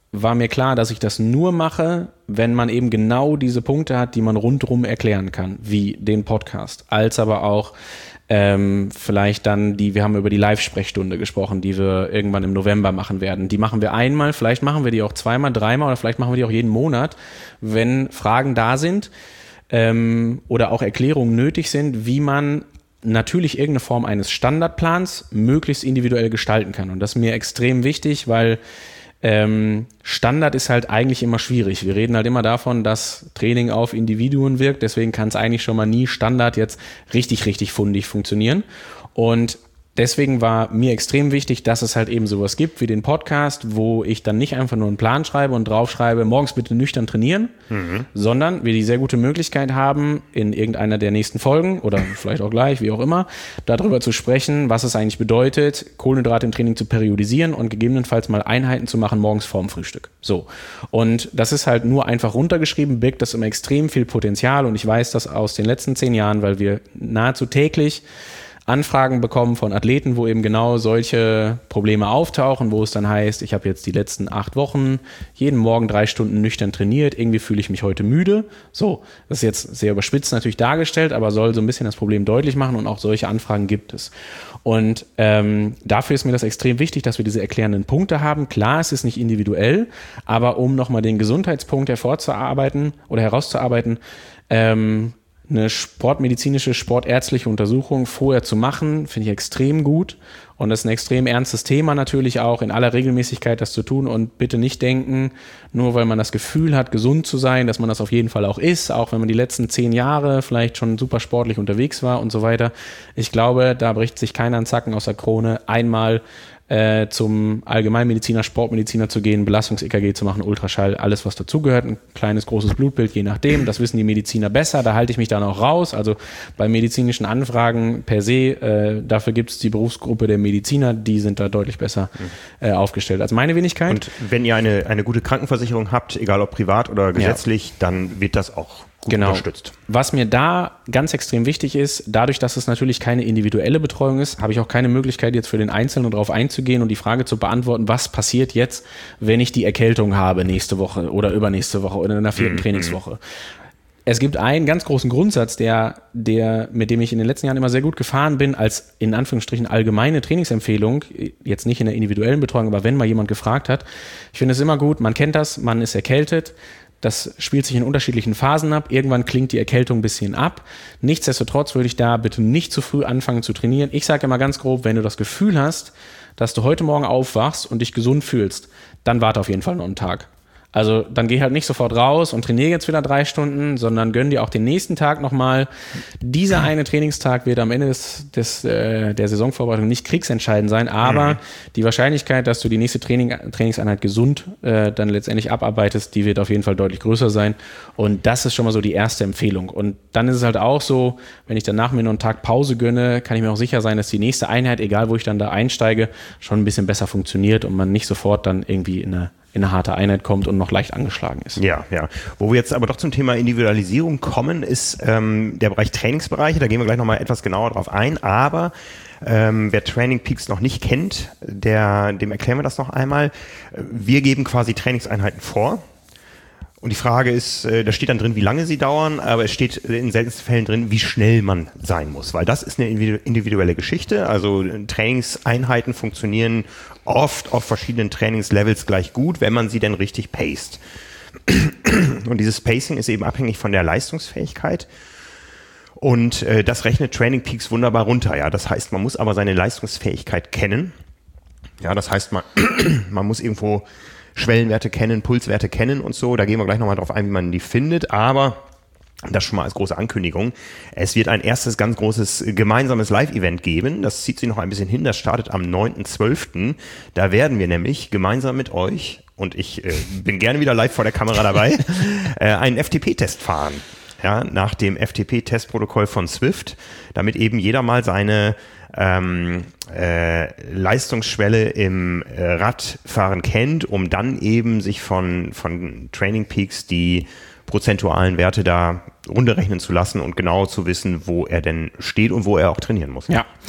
war mir klar, dass ich das nur mache, wenn man eben genau diese Punkte hat, die man rundherum erklären kann, wie den Podcast, als aber auch vielleicht dann wir haben über die Live-Sprechstunde gesprochen, die wir irgendwann im November machen werden. Die machen wir einmal, vielleicht machen wir die auch zweimal, dreimal oder vielleicht machen wir die auch jeden Monat, wenn Fragen da sind oder auch Erklärungen nötig sind, wie man natürlich irgendeine Form eines Standardplans möglichst individuell gestalten kann. Und das ist mir extrem wichtig, weil Standard ist halt eigentlich immer schwierig. Wir reden halt immer davon, dass Training auf Individuen wirkt, deswegen kann es eigentlich schon mal nie Standard jetzt richtig, richtig fundig funktionieren. Und deswegen war mir extrem wichtig, dass es halt eben sowas gibt wie den Podcast, wo ich dann nicht einfach nur einen Plan schreibe und draufschreibe, morgens bitte nüchtern trainieren, sondern wir die sehr gute Möglichkeit haben, in irgendeiner der nächsten Folgen oder vielleicht auch gleich, wie auch immer, darüber zu sprechen, was es eigentlich bedeutet, Kohlenhydrate im Training zu periodisieren und gegebenenfalls mal Einheiten zu machen morgens vorm Frühstück. So. Und das ist halt nur einfach runtergeschrieben, birgt das immer extrem viel Potenzial und ich weiß das aus den letzten 10 Jahren, weil wir nahezu täglich Anfragen bekommen von Athleten, wo eben genau solche Probleme auftauchen, wo es dann heißt, ich habe jetzt die letzten 8 Wochen jeden Morgen 3 Stunden nüchtern trainiert, irgendwie fühle ich mich heute müde. So, das ist jetzt sehr überspitzt natürlich dargestellt, aber soll so ein bisschen das Problem deutlich machen und auch solche Anfragen gibt es. Und dafür ist mir das extrem wichtig, dass wir diese erklärenden Punkte haben. Klar, es ist nicht individuell, aber um nochmal den Gesundheitspunkt herauszuarbeiten, eine sportmedizinische, sportärztliche Untersuchung vorher zu machen, finde ich extrem gut. Und das ist ein extrem ernstes Thema natürlich auch, in aller Regelmäßigkeit das zu tun. Und bitte nicht denken, nur weil man das Gefühl hat, gesund zu sein, dass man das auf jeden Fall auch ist, auch wenn man die letzten 10 Jahre vielleicht schon super sportlich unterwegs war und so weiter. Ich glaube, da bricht sich keiner einen Zacken aus der Krone, einmal zum Allgemeinmediziner, Sportmediziner zu gehen, Belastungs-EKG zu machen, Ultraschall, alles was dazugehört, ein kleines, großes Blutbild, je nachdem, das wissen die Mediziner besser, da halte ich mich dann auch raus, also bei medizinischen Anfragen per se, dafür gibt es die Berufsgruppe der Mediziner, die sind da deutlich besser aufgestellt als meine Wenigkeit. Und wenn ihr eine gute Krankenversicherung habt, egal ob privat oder gesetzlich, dann wird das auch gut unterstützt. Was mir da ganz extrem wichtig ist, dadurch, dass es natürlich keine individuelle Betreuung ist, habe ich auch keine Möglichkeit, jetzt für den Einzelnen darauf einzugehen und die Frage zu beantworten, was passiert jetzt, wenn ich die Erkältung habe nächste Woche oder übernächste Woche oder in der 4. Trainingswoche. Es gibt einen ganz großen Grundsatz, mit dem ich in den letzten Jahren immer sehr gut gefahren bin, als in Anführungsstrichen allgemeine Trainingsempfehlung, jetzt nicht in der individuellen Betreuung, aber wenn mal jemand gefragt hat. Ich finde es immer gut, man kennt das, man ist erkältet, das spielt sich in unterschiedlichen Phasen ab. Irgendwann klingt die Erkältung ein bisschen ab. Nichtsdestotrotz würde ich da bitte nicht zu früh anfangen zu trainieren. Ich sage immer ganz grob, wenn du das Gefühl hast, dass du heute Morgen aufwachst und dich gesund fühlst, dann warte auf jeden Fall noch einen Tag. Also dann geh halt nicht sofort raus und trainiere jetzt wieder 3 Stunden, sondern gönn dir auch den nächsten Tag nochmal. Dieser eine Trainingstag wird am Ende der Saisonvorbereitung nicht kriegsentscheidend sein, aber die Wahrscheinlichkeit, dass du die nächste Trainingseinheit gesund dann letztendlich abarbeitest, die wird auf jeden Fall deutlich größer sein. Und das ist schon mal so die erste Empfehlung. Und dann ist es halt auch so, wenn ich danach mir noch einen Tag Pause gönne, kann ich mir auch sicher sein, dass die nächste Einheit, egal wo ich dann da einsteige, schon ein bisschen besser funktioniert und man nicht sofort dann irgendwie in eine harte Einheit kommt und noch leicht angeschlagen ist. Ja. Wo wir jetzt aber doch zum Thema Individualisierung kommen, ist der Bereich Trainingsbereiche. Da gehen wir gleich nochmal etwas genauer drauf ein. Aber wer Training Peaks noch nicht kennt, dem erklären wir das noch einmal. Wir geben quasi Trainingseinheiten vor. Und die Frage ist, da steht dann drin, wie lange sie dauern, aber es steht in seltensten Fällen drin, wie schnell man sein muss, weil das ist eine individuelle Geschichte. Also Trainingseinheiten funktionieren oft auf verschiedenen Trainingslevels gleich gut, wenn man sie denn richtig paced. Und dieses Pacing ist eben abhängig von der Leistungsfähigkeit. Und das rechnet Training Peaks wunderbar runter. Ja, das heißt, man muss aber seine Leistungsfähigkeit kennen. Ja, das heißt, man muss irgendwo Schwellenwerte kennen, Pulswerte kennen und so. Da gehen wir gleich nochmal drauf ein, wie man die findet. Aber das schon mal als große Ankündigung. Es wird ein erstes ganz großes gemeinsames Live-Event geben. Das zieht sich noch ein bisschen hin. Das startet am 9.12. Da werden wir nämlich gemeinsam mit euch, und ich bin gerne wieder live vor der Kamera dabei, einen FTP-Test fahren. Ja, nach dem FTP-Testprotokoll von Swift, damit eben jeder mal seine Leistungsschwelle im Radfahren kennt, um dann eben sich von Training Peaks die prozentualen Werte da runterrechnen zu lassen und genau zu wissen, wo er denn steht und wo er auch trainieren muss. Ja.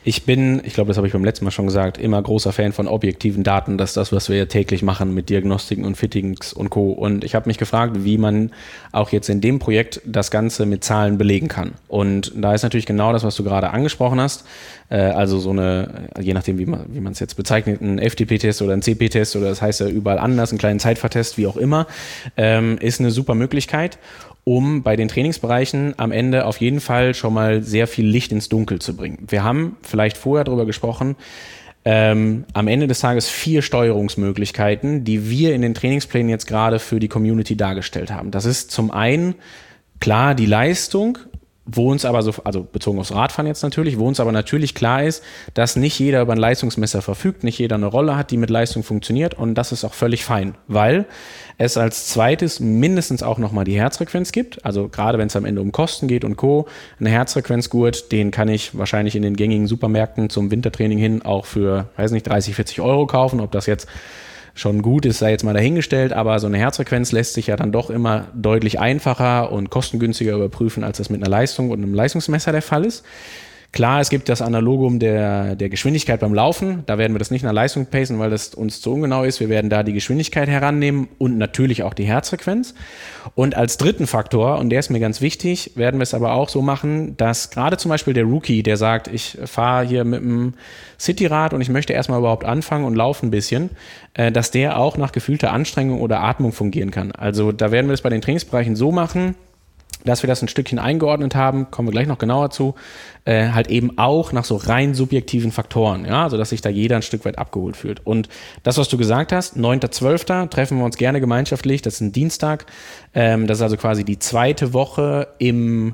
Ich glaube, das habe ich beim letzten Mal schon gesagt, immer großer Fan von objektiven Daten. Das ist das, was wir täglich machen mit Diagnostiken und Fittings und Co. Und ich habe mich gefragt, wie man auch jetzt in dem Projekt das Ganze mit Zahlen belegen kann. Und da ist natürlich genau das, was du gerade angesprochen hast. Also so eine, je nachdem, wie man es jetzt bezeichnet, ein FTP-Test oder ein CP-Test oder das heißt ja überall anders, einen kleinen Zeitvertest, wie auch immer, ist eine super Möglichkeit, um bei den Trainingsbereichen am Ende auf jeden Fall schon mal sehr viel Licht ins Dunkel zu bringen. Wir haben vielleicht vorher darüber gesprochen, am Ende des Tages 4 Steuerungsmöglichkeiten, die wir in den Trainingsplänen jetzt gerade für die Community dargestellt haben. Das ist zum einen klar die Leistung, wo uns aber also bezogen aufs Radfahren jetzt natürlich, wo uns aber natürlich klar ist, dass nicht jeder über ein Leistungsmesser verfügt, nicht jeder eine Rolle hat, die mit Leistung funktioniert und das ist auch völlig fein, weil es als zweites mindestens auch nochmal die Herzfrequenz gibt, also gerade wenn es am Ende um Kosten geht und Co., ein Herzfrequenzgurt, den kann ich wahrscheinlich in den gängigen Supermärkten zum Wintertraining hin auch für, 30, 40 Euro kaufen, ob das jetzt schon gut ist, sei jetzt mal dahingestellt, aber so eine Herzfrequenz lässt sich ja dann doch immer deutlich einfacher und kostengünstiger überprüfen, als das mit einer Leistung und einem Leistungsmesser der Fall ist. Klar, es gibt das Analogum der Geschwindigkeit beim Laufen. Da werden wir das nicht nach Leistung pacen, weil das uns zu ungenau ist. Wir werden da die Geschwindigkeit herannehmen und natürlich auch die Herzfrequenz. Und als dritten Faktor, und der ist mir ganz wichtig, werden wir es aber auch so machen, dass gerade zum Beispiel der Rookie, der sagt, ich fahre hier mit dem Cityrad und ich möchte erstmal überhaupt anfangen und laufen ein bisschen, dass der auch nach gefühlter Anstrengung oder Atmung fungieren kann. Also da werden wir es bei den Trainingsbereichen so machen, dass wir das ein Stückchen eingeordnet haben, kommen wir gleich noch genauer zu, halt eben auch nach so rein subjektiven Faktoren, ja, sodass sich da jeder ein Stück weit abgeholt fühlt. Und das, was du gesagt hast, 9.12. treffen wir uns gerne gemeinschaftlich, das ist ein Dienstag, das ist also quasi die zweite Woche im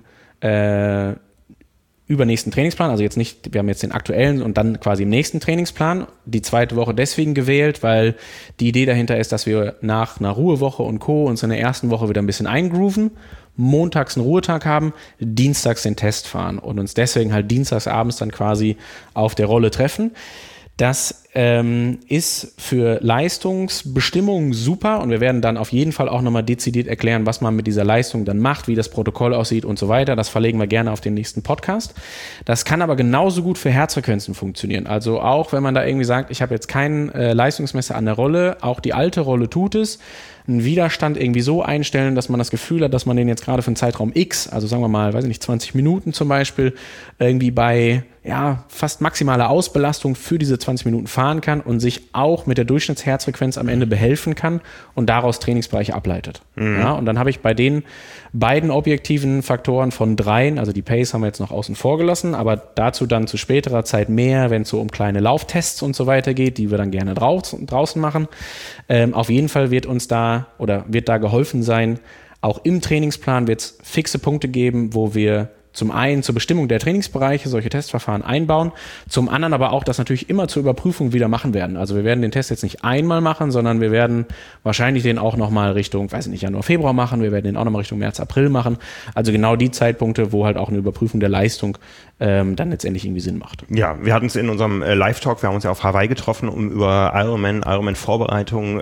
übernächsten Trainingsplan, also jetzt nicht, wir haben jetzt den aktuellen und dann quasi im nächsten Trainingsplan, die zweite Woche deswegen gewählt, weil die Idee dahinter ist, dass wir nach einer Ruhewoche und Co. uns in der ersten Woche wieder ein bisschen eingrooven, montags einen Ruhetag haben, dienstags den Test fahren und uns deswegen halt dienstags abends dann quasi auf der Rolle treffen. Das ist für Leistungsbestimmungen super und wir werden dann auf jeden Fall auch nochmal dezidiert erklären, was man mit dieser Leistung dann macht, wie das Protokoll aussieht und so weiter. Das verlegen wir gerne auf den nächsten Podcast. Das kann aber genauso gut für Herzfrequenzen funktionieren. Also auch wenn man da irgendwie sagt, ich habe jetzt kein Leistungsmesser an der Rolle, auch die alte Rolle tut es, einen Widerstand irgendwie so einstellen, dass man das Gefühl hat, dass man den jetzt gerade für einen Zeitraum X, also sagen wir mal, 20 Minuten zum Beispiel, irgendwie bei fast maximaler Ausbelastung für diese 20 Minuten fahren kann und sich auch mit der Durchschnittsherzfrequenz am Ende behelfen kann und daraus Trainingsbereiche ableitet. Mhm. Ja, und dann habe ich bei den beiden objektiven Faktoren von 3, also die Pace haben wir jetzt noch außen vor gelassen, aber dazu dann zu späterer Zeit mehr, wenn es so um kleine Lauftests und so weiter geht, die wir dann gerne draußen machen. Auf jeden Fall wird da geholfen sein, auch im Trainingsplan wird es fixe Punkte geben, wo wir zum einen zur Bestimmung der Trainingsbereiche solche Testverfahren einbauen, zum anderen aber auch das natürlich immer zur Überprüfung wieder machen werden. Also wir werden den Test jetzt nicht einmal machen, sondern wir werden wahrscheinlich den auch nochmal Richtung, Januar, Februar machen, wir werden den auch nochmal Richtung März, April machen. Also genau die Zeitpunkte, wo halt auch eine Überprüfung der Leistung dann letztendlich irgendwie Sinn macht. Ja, wir hatten es in unserem Live-Talk, wir haben uns ja auf Hawaii getroffen, um über Ironman-Vorbereitung,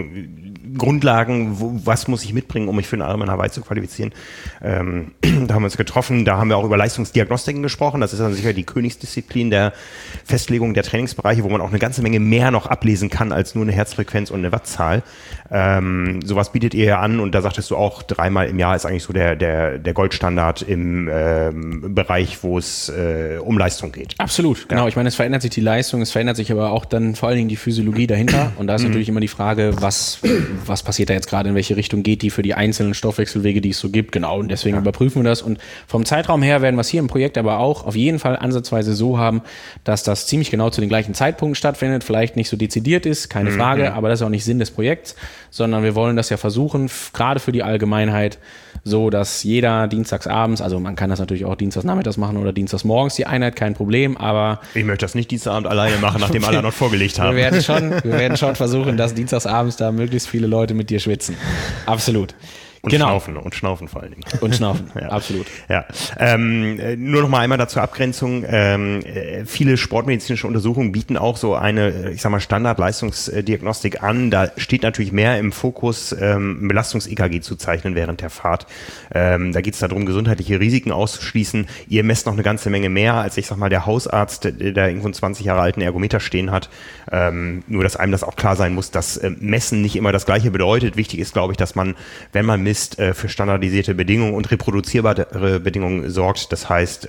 Grundlagen, was muss ich mitbringen, um mich für einen Ironman Hawaii zu qualifizieren. Da haben wir uns getroffen, da haben wir auch über Leistungsdiagnostiken gesprochen. Das ist dann sicher die Königsdisziplin der Festlegung der Trainingsbereiche, wo man auch eine ganze Menge mehr noch ablesen kann als nur eine Herzfrequenz und eine Wattzahl. Sowas bietet ihr ja an und da sagtest du auch, 3-mal im Jahr ist eigentlich so der Goldstandard im Bereich, wo es um Leistung geht. Absolut, genau. Ich meine, es verändert sich die Leistung, es verändert sich aber auch dann vor allen Dingen die Physiologie dahinter und da ist natürlich immer die Frage, was passiert da jetzt gerade, in welche Richtung geht die für die einzelnen Stoffwechselwege, die es so gibt, genau, und deswegen überprüfen wir das und vom Zeitraum her werden wir es hier im Projekt aber auch auf jeden Fall ansatzweise so haben, dass das ziemlich genau zu den gleichen Zeitpunkten stattfindet, vielleicht nicht so dezidiert ist, keine Frage, aber das ist auch nicht Sinn des Projekts, sondern wir wollen das ja versuchen, gerade für die Allgemeinheit, so dass jeder dienstagsabends, also man kann das natürlich auch dienstagsnachmittags machen oder dienstagsmorgens die Einheit, kein Problem, aber ich möchte das nicht Dienstagabend alleine machen, nachdem alle noch vorgelegt haben. Wir werden schon versuchen, dass dienstagsabends da möglichst viele Leute mit dir schwitzen. Absolut. Und genau. Schnaufen vor allen Dingen. Und Schnaufen, ja. Absolut. Ja. Nur noch mal einmal dazu Abgrenzung. Viele sportmedizinische Untersuchungen bieten auch so eine, ich sag mal, Standardleistungsdiagnostik an. Da steht natürlich mehr im Fokus, Belastungs-EKG zu zeichnen während der Fahrt. Da geht es darum, gesundheitliche Risiken auszuschließen. Ihr messt noch eine ganze Menge mehr, als ich sag mal, der Hausarzt, der irgendwo einen 20 Jahre alten Ergometer stehen hat. Nur, dass einem das auch klar sein muss, dass Messen nicht immer das Gleiche bedeutet. Wichtig ist, glaube ich, dass man, wenn man misst, für standardisierte Bedingungen und reproduzierbare Bedingungen sorgt. Das heißt,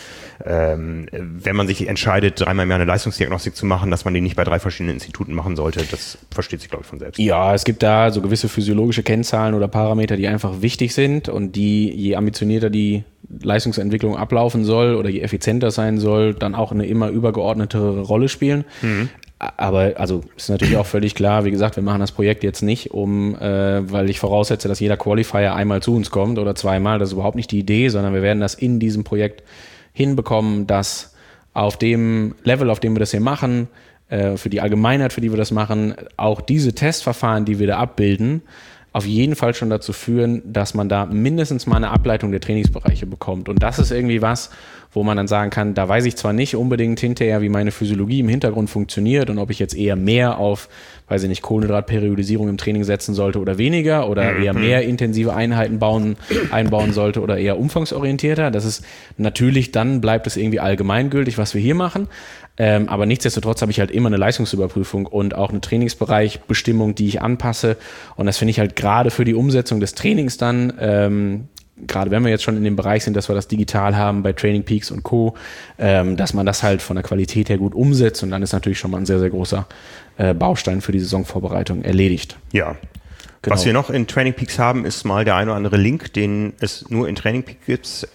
wenn man sich entscheidet, 3-mal im Jahr eine Leistungsdiagnostik zu machen, dass man die nicht bei 3 verschiedenen Instituten machen sollte. Das versteht sich, glaube ich, von selbst. Ja, es gibt da so gewisse physiologische Kennzahlen oder Parameter, die einfach wichtig sind und die, je ambitionierter die Leistungsentwicklung ablaufen soll oder je effizienter sein soll, dann auch eine immer übergeordnetere Rolle spielen. Mhm. Aber also ist natürlich auch völlig klar, wie gesagt, wir machen das Projekt jetzt nicht, weil ich voraussetze, dass jeder Qualifier einmal zu uns kommt oder 2-mal. Das ist überhaupt nicht die Idee, sondern wir werden das in diesem Projekt hinbekommen, dass auf dem Level, auf dem wir das hier machen, für die Allgemeinheit, für die wir das machen, auch diese Testverfahren, die wir da abbilden, auf jeden Fall schon dazu führen, dass man da mindestens mal eine Ableitung der Trainingsbereiche bekommt. Und das ist irgendwie was, wo man dann sagen kann, da weiß ich zwar nicht unbedingt hinterher, wie meine Physiologie im Hintergrund funktioniert und ob ich jetzt eher mehr auf, weiß ich nicht, Kohlenhydratperiodisierung im Training setzen sollte oder weniger oder eher mehr intensive Einheiten einbauen sollte oder eher umfangsorientierter. Das ist natürlich, dann bleibt es irgendwie allgemeingültig, was wir hier machen. Aber nichtsdestotrotz habe ich halt immer eine Leistungsüberprüfung und auch eine Trainingsbereichbestimmung, die ich anpasse. Und das finde ich halt gerade für die Umsetzung des Trainings dann, gerade wenn wir jetzt schon in dem Bereich sind, dass wir das digital haben bei Training Peaks und Co., dass man das halt von der Qualität her gut umsetzt und dann ist natürlich schon mal ein sehr, sehr großer Baustein für die Saisonvorbereitung erledigt. Ja. Genau. Was wir noch in Training Peaks haben, ist mal der ein oder andere Link, den es nur in Training Peaks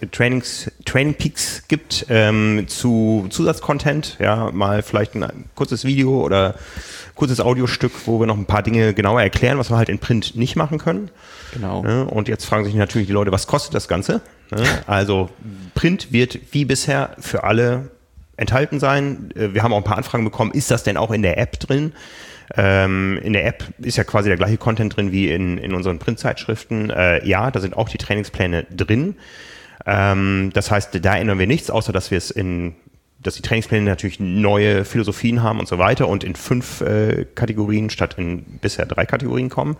gibt zu Zusatzcontent, ja, mal vielleicht ein kurzes Video oder kurzes Audiostück, wo wir noch ein paar Dinge genauer erklären, was wir halt in Print nicht machen können. Genau. Und jetzt fragen sich natürlich die Leute, was kostet das Ganze? Also Print wird wie bisher für alle enthalten sein. Wir haben auch ein paar Anfragen bekommen, ist das denn auch in der App drin? In der App ist ja quasi der gleiche Content drin wie in unseren Printzeitschriften. Ja, da sind auch die Trainingspläne drin. Das heißt, da ändern wir nichts, außer dass dass die Trainingspläne natürlich neue Philosophien haben und so weiter und in 5 Kategorien statt in bisher 3 Kategorien kommen.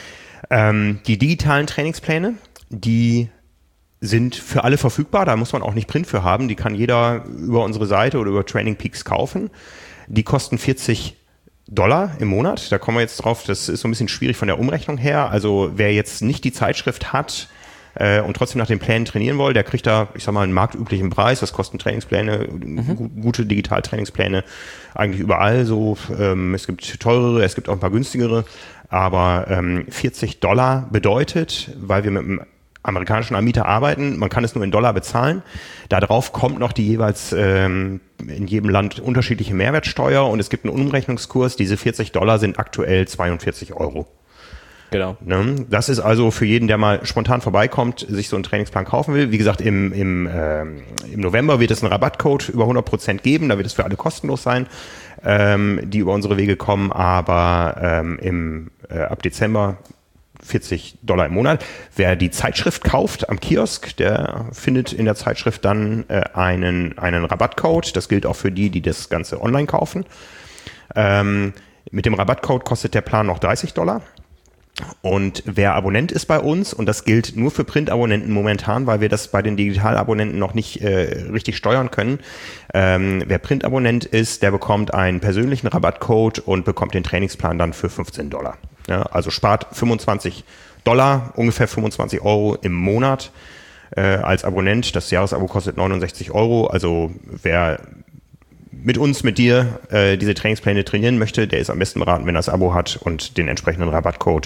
Die digitalen Trainingspläne, die sind für alle verfügbar, da muss man auch nicht Print für haben, die kann jeder über unsere Seite oder über Training Peaks kaufen. Die kosten $40 im Monat, da kommen wir jetzt drauf, das ist so ein bisschen schwierig von der Umrechnung her, also wer jetzt nicht die Zeitschrift hat und trotzdem nach den Plänen trainieren will, der kriegt da, ich sag mal, einen marktüblichen Preis, das kosten Trainingspläne, gute Digitaltrainingspläne eigentlich überall so, es gibt teurere, es gibt auch ein paar günstigere, aber $40 bedeutet, weil wir mit einem amerikanischen Anbieter arbeiten, man kann es nur in Dollar bezahlen. Darauf kommt noch die jeweils in jedem Land unterschiedliche Mehrwertsteuer und es gibt einen Umrechnungskurs. Diese $40 sind aktuell 42 €. Genau. Das ist also für jeden, der mal spontan vorbeikommt, sich so einen Trainingsplan kaufen will. Wie gesagt, im November wird es einen Rabattcode über 100% geben. Da wird es für alle kostenlos sein, die über unsere Wege kommen. Aber ab Dezember $40 im Monat. Wer die Zeitschrift kauft am Kiosk, der findet in der Zeitschrift dann einen Rabattcode. Das gilt auch für die das Ganze online kaufen. Mit dem Rabattcode kostet der Plan noch $30. Und wer Abonnent ist bei uns, und das gilt nur für Print-Abonnenten momentan, weil wir das bei den Digital-Abonnenten noch nicht richtig steuern können. Wer Print-Abonnent ist, der bekommt einen persönlichen Rabattcode und bekommt den Trainingsplan dann für $15. Ja, also spart $25, ungefähr 25 € im Monat als Abonnent. Das Jahresabo kostet 69 €. Also wer mit dir diese Trainingspläne trainieren möchte, der ist am besten beraten, wenn er das Abo hat und den entsprechenden Rabattcode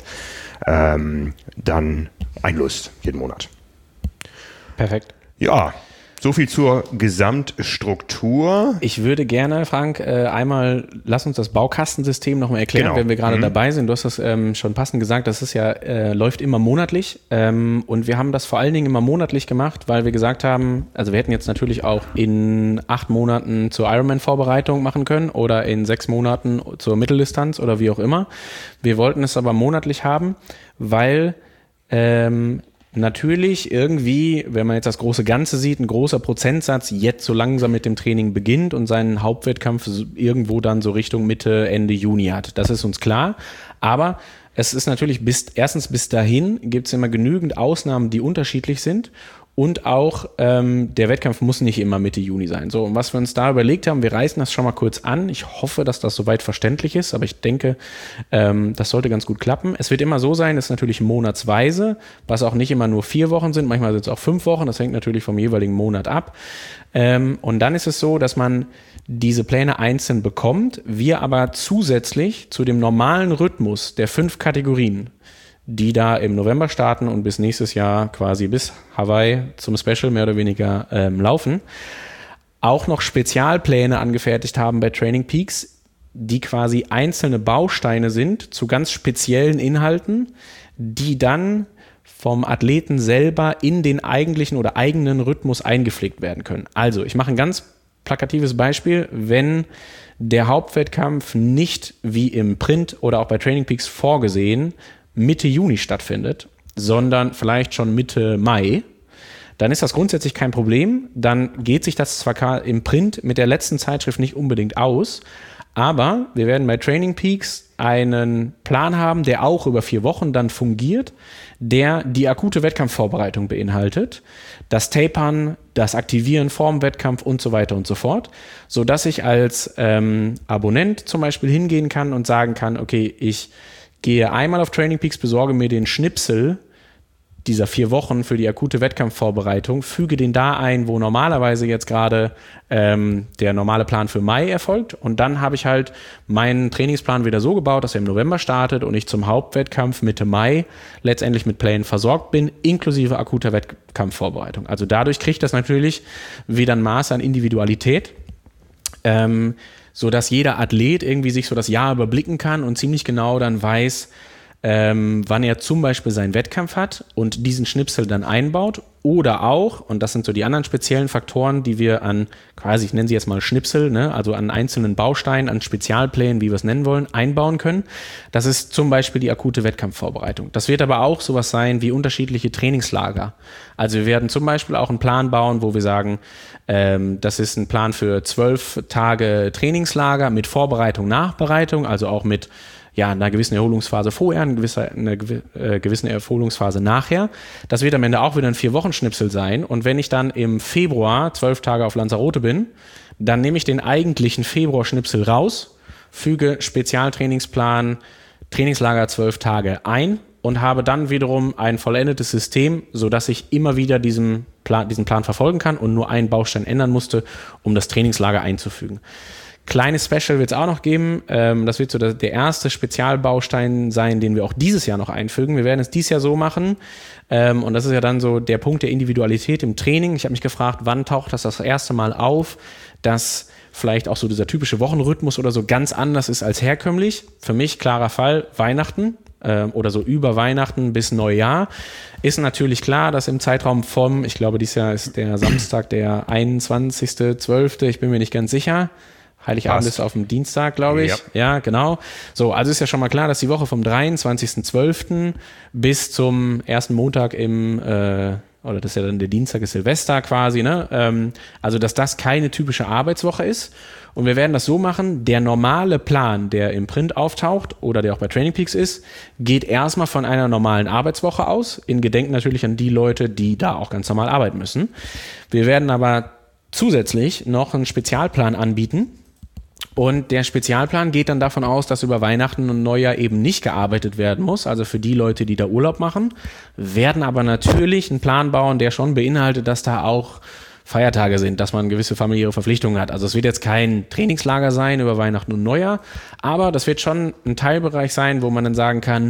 dann einlöst jeden Monat. Perfekt. Ja, so viel zur Gesamtstruktur. Ich würde gerne, Frank, einmal, lass uns das Baukastensystem nochmal erklären, genau, wenn wir gerade dabei sind. Du hast das schon passend gesagt, das ist ja, läuft immer monatlich und wir haben das vor allen Dingen immer monatlich gemacht, weil wir gesagt haben, also wir hätten jetzt natürlich auch in 8 Monaten zur Ironman-Vorbereitung machen können oder in 6 Monaten zur Mitteldistanz oder wie auch immer. Wir wollten es aber monatlich haben, weil Natürlich irgendwie, wenn man jetzt das große Ganze sieht, ein großer Prozentsatz jetzt so langsam mit dem Training beginnt und seinen Hauptwettkampf irgendwo dann so Richtung Mitte, Ende Juni hat. Das ist uns klar. Aber es ist natürlich bis dahin gibt es immer genügend Ausnahmen, die unterschiedlich sind. Und auch der Wettkampf muss nicht immer Mitte Juni sein. So, und was wir uns da überlegt haben, wir reißen das schon mal kurz an. Ich hoffe, dass das soweit verständlich ist, aber ich denke, das sollte ganz gut klappen. Es wird immer so sein, es ist natürlich monatsweise, was auch nicht immer nur 4 Wochen sind, manchmal sind es auch 5 Wochen, das hängt natürlich vom jeweiligen Monat ab. Und dann ist es so, dass man diese Pläne einzeln bekommt, wir aber zusätzlich zu dem normalen Rhythmus der 5 Kategorien, die da im November starten und bis nächstes Jahr quasi bis Hawaii zum Special mehr oder weniger laufen, auch noch Spezialpläne angefertigt haben bei Training Peaks, die quasi einzelne Bausteine sind zu ganz speziellen Inhalten, die dann vom Athleten selber in den eigentlichen oder eigenen Rhythmus eingepflegt werden können. Also, ich mache ein ganz plakatives Beispiel, wenn der Hauptwettkampf nicht wie im Print oder auch bei Training Peaks vorgesehen Mitte Juni stattfindet, sondern vielleicht schon Mitte Mai, dann ist das grundsätzlich kein Problem. Dann geht sich das zwar im Print mit der letzten Zeitschrift nicht unbedingt aus, aber wir werden bei Training Peaks einen Plan haben, der auch über 4 Wochen dann fungiert, der die akute Wettkampfvorbereitung beinhaltet, das Tapern, das Aktivieren vorm Wettkampf und so weiter und so fort, sodass ich als Abonnent zum Beispiel hingehen kann und sagen kann, okay, ich gehe einmal auf Training Peaks, besorge mir den Schnipsel dieser 4 Wochen für die akute Wettkampfvorbereitung, füge den da ein, wo normalerweise jetzt gerade der normale Plan für Mai erfolgt, und dann habe ich halt meinen Trainingsplan wieder so gebaut, dass er im November startet und ich zum Hauptwettkampf Mitte Mai letztendlich mit Plänen versorgt bin, inklusive akuter Wettkampfvorbereitung. Also dadurch kriegt das natürlich wieder ein Maß an Individualität, so dass jeder Athlet irgendwie sich so das Jahr überblicken kann und ziemlich genau dann weiß, wann er zum Beispiel seinen Wettkampf hat und diesen Schnipsel dann einbaut, oder auch, und das sind so die anderen speziellen Faktoren, die wir an quasi, ich nenne sie jetzt mal Schnipsel, ne, also an einzelnen Bausteinen, an Spezialplänen, wie wir es nennen wollen, einbauen können. Das ist zum Beispiel die akute Wettkampfvorbereitung. Das wird aber auch sowas sein wie unterschiedliche Trainingslager. Also wir werden zum Beispiel auch einen Plan bauen, wo wir sagen, das ist ein Plan für 12 Tage Trainingslager mit Vorbereitung, Nachbereitung, also auch mit einer gewissen Erholungsphase vorher, eine gewissen Erholungsphase nachher. Das wird am Ende auch wieder ein 4-Wochen-Schnipsel sein. Und wenn ich dann im Februar 12 Tage auf Lanzarote bin, dann nehme ich den eigentlichen Februar-Schnipsel raus, füge Spezialtrainingsplan, Trainingslager 12 Tage ein und habe dann wiederum ein vollendetes System, sodass ich immer wieder diesen Plan verfolgen kann und nur einen Baustein ändern musste, um das Trainingslager einzufügen. Kleines Special wird es auch noch geben. Das wird so der erste Spezialbaustein sein, den wir auch dieses Jahr noch einfügen. Wir werden es dieses Jahr so machen. Und das ist ja dann so der Punkt der Individualität im Training. Ich habe mich gefragt, wann taucht das erste Mal auf, dass vielleicht auch so dieser typische Wochenrhythmus oder so ganz anders ist als herkömmlich. Für mich klarer Fall, Weihnachten oder so über Weihnachten bis Neujahr. Ist natürlich klar, dass im Zeitraum ich glaube, dieses Jahr ist der Samstag, der 21.12., ich bin mir nicht ganz sicher. Heiligabend ist auf dem Dienstag, glaube ich. Ja, genau. So, also ist ja schon mal klar, dass die Woche vom 23.12. bis zum ersten Montag oder das ist ja dann der Dienstag, ist Silvester quasi, ne? Also, dass das keine typische Arbeitswoche ist. Und wir werden das so machen, der normale Plan, der im Print auftaucht oder der auch bei Training Peaks ist, geht erstmal von einer normalen Arbeitswoche aus, in Gedenken natürlich an die Leute, die da auch ganz normal arbeiten müssen. Wir werden aber zusätzlich noch einen Spezialplan anbieten. Und der Spezialplan geht dann davon aus, dass über Weihnachten und Neujahr eben nicht gearbeitet werden muss. Also für die Leute, die da Urlaub machen, werden aber natürlich einen Plan bauen, der schon beinhaltet, dass da auch Feiertage sind, dass man gewisse familiäre Verpflichtungen hat. Also es wird jetzt kein Trainingslager sein über Weihnachten und Neujahr, aber das wird schon ein Teilbereich sein, wo man dann sagen kann,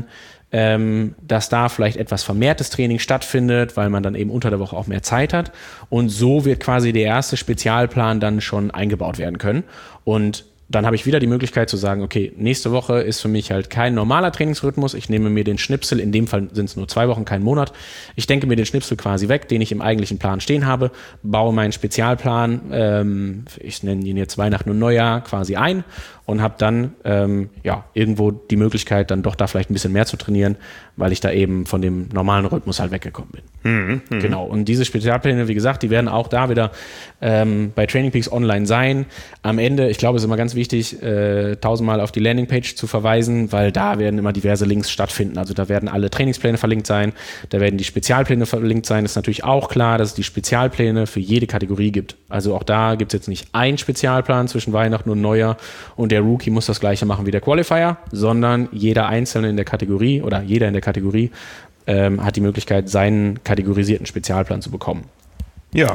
dass da vielleicht etwas vermehrtes Training stattfindet, weil man dann eben unter der Woche auch mehr Zeit hat. Und so wird quasi der erste Spezialplan dann schon eingebaut werden können. Und dann habe ich wieder die Möglichkeit zu sagen, okay, nächste Woche ist für mich halt kein normaler Trainingsrhythmus. Ich nehme mir den Schnipsel, in dem Fall sind es nur 2 Wochen, kein Monat. Ich denke mir den Schnipsel quasi weg, den ich im eigentlichen Plan stehen habe, baue meinen Spezialplan, ich nenne ihn jetzt Weihnachten und Neujahr quasi ein und habe dann irgendwo die Möglichkeit, dann doch da vielleicht ein bisschen mehr zu trainieren, weil ich da eben von dem normalen Rhythmus halt weggekommen bin. Genau, und diese Spezialpläne, wie gesagt, die werden auch da wieder bei Training Peaks online sein. Am Ende, ich glaube, es ist immer ganz wichtig, 1000-mal auf die Landingpage zu verweisen, weil da werden immer diverse Links stattfinden. Also da werden alle Trainingspläne verlinkt sein, da werden die Spezialpläne verlinkt sein. Das ist natürlich auch klar, dass es die Spezialpläne für jede Kategorie gibt. Also auch da gibt es jetzt nicht einen Spezialplan zwischen Weihnachten und Neujahr und der Rookie muss das Gleiche machen wie der Qualifier, sondern jeder Einzelne in der Kategorie oder jeder in der Kategorie hat die Möglichkeit, seinen kategorisierten Spezialplan zu bekommen. Ja.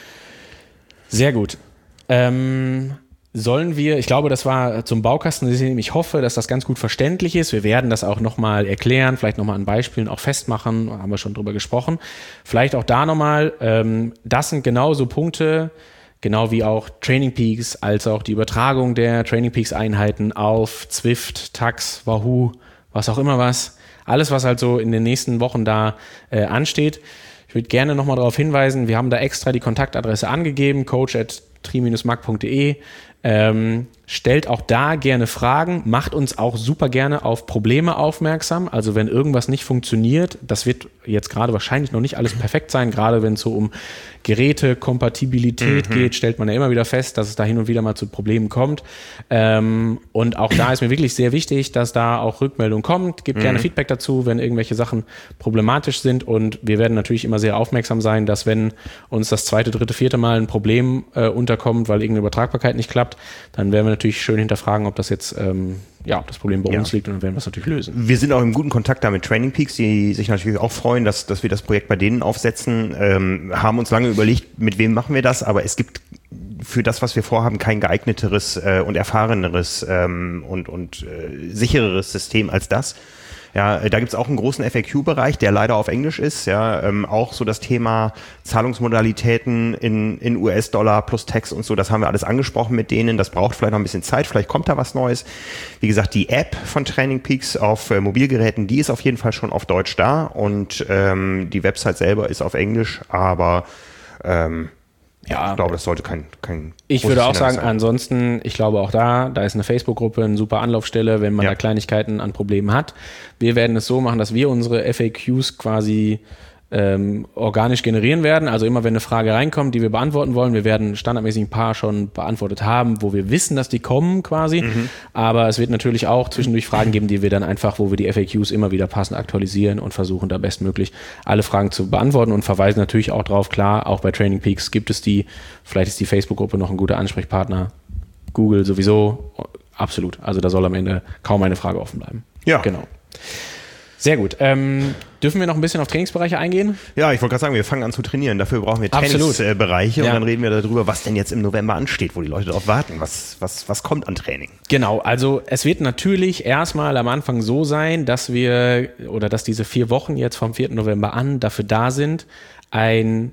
Sehr gut. Sollen wir, ich glaube, das war zum Baukasten, ich hoffe, dass das ganz gut verständlich ist. Wir werden das auch nochmal erklären, vielleicht nochmal an Beispielen auch festmachen, haben wir schon drüber gesprochen. Vielleicht auch da nochmal, das sind genauso Punkte, genau wie auch Training Peaks, als auch die Übertragung der Training Peaks Einheiten auf Zwift, Tax, Wahoo, was auch immer was. Alles, was halt so in den nächsten Wochen da ansteht. Ich würde gerne nochmal darauf hinweisen, wir haben da extra die Kontaktadresse angegeben, coach@tri-mag.de. Stellt auch da gerne Fragen, macht uns auch super gerne auf Probleme aufmerksam. Also wenn irgendwas nicht funktioniert, das wird jetzt gerade wahrscheinlich noch nicht alles perfekt sein, gerade wenn es so um Gerätekompatibilität geht, stellt man ja immer wieder fest, dass es da hin und wieder mal zu Problemen kommt. Und auch da ist mir wirklich sehr wichtig, dass da auch Rückmeldung kommt. Gebt gerne Feedback dazu, wenn irgendwelche Sachen problematisch sind. Und wir werden natürlich immer sehr aufmerksam sein, dass wenn uns das 2., 3., 4. Mal ein Problem unterkommt, weil irgendeine Übertragbarkeit nicht klappt, dann werden wir natürlich schön hinterfragen, ob das jetzt das Problem bei uns liegt und dann werden wir es natürlich lösen. Wir sind auch im guten Kontakt da mit Training Peaks, die sich natürlich auch freuen, dass wir das Projekt bei denen aufsetzen, haben uns lange überlegt, mit wem machen wir das, aber es gibt für das, was wir vorhaben, kein geeigneteres und erfahreneres und sichereres System als das. Ja, da gibt's auch einen großen FAQ-Bereich, der leider auf Englisch ist. Ja, auch so das Thema Zahlungsmodalitäten in US-Dollar plus Tax und so, das haben wir alles angesprochen mit denen. Das braucht vielleicht noch ein bisschen Zeit, vielleicht kommt da was Neues. Wie gesagt, die App von Training Peaks auf Mobilgeräten, die ist auf jeden Fall schon auf Deutsch da und die Website selber ist auf Englisch, aber ich glaube, das sollte kein Ich würde auch sagen, ansonsten, ich glaube auch da ist eine Facebook-Gruppe eine super Anlaufstelle, wenn man da Kleinigkeiten an Problemen hat. Wir werden es so machen, dass wir unsere FAQs quasi organisch generieren werden. Also immer, wenn eine Frage reinkommt, die wir beantworten wollen, wir werden standardmäßig ein paar schon beantwortet haben, wo wir wissen, dass die kommen quasi. Aber es wird natürlich auch zwischendurch Fragen geben, die wir dann einfach, wo wir die FAQs immer wieder passend aktualisieren und versuchen da bestmöglich alle Fragen zu beantworten und verweisen natürlich auch drauf, klar, auch bei Training Peaks gibt es vielleicht ist die Facebook-Gruppe noch ein guter Ansprechpartner. Google sowieso, absolut. Also da soll am Ende kaum eine Frage offen bleiben. Ja. Genau. Sehr gut. Dürfen wir noch ein bisschen auf Trainingsbereiche eingehen? Ja, ich wollte gerade sagen, wir fangen an zu trainieren. Dafür brauchen wir Trainingsbereiche und dann reden wir darüber, was denn jetzt im November ansteht, wo die Leute darauf warten. Was kommt an Training? Genau, also es wird natürlich erstmal am Anfang so sein, dass diese 4 Wochen jetzt vom 4. November an dafür da sind, ein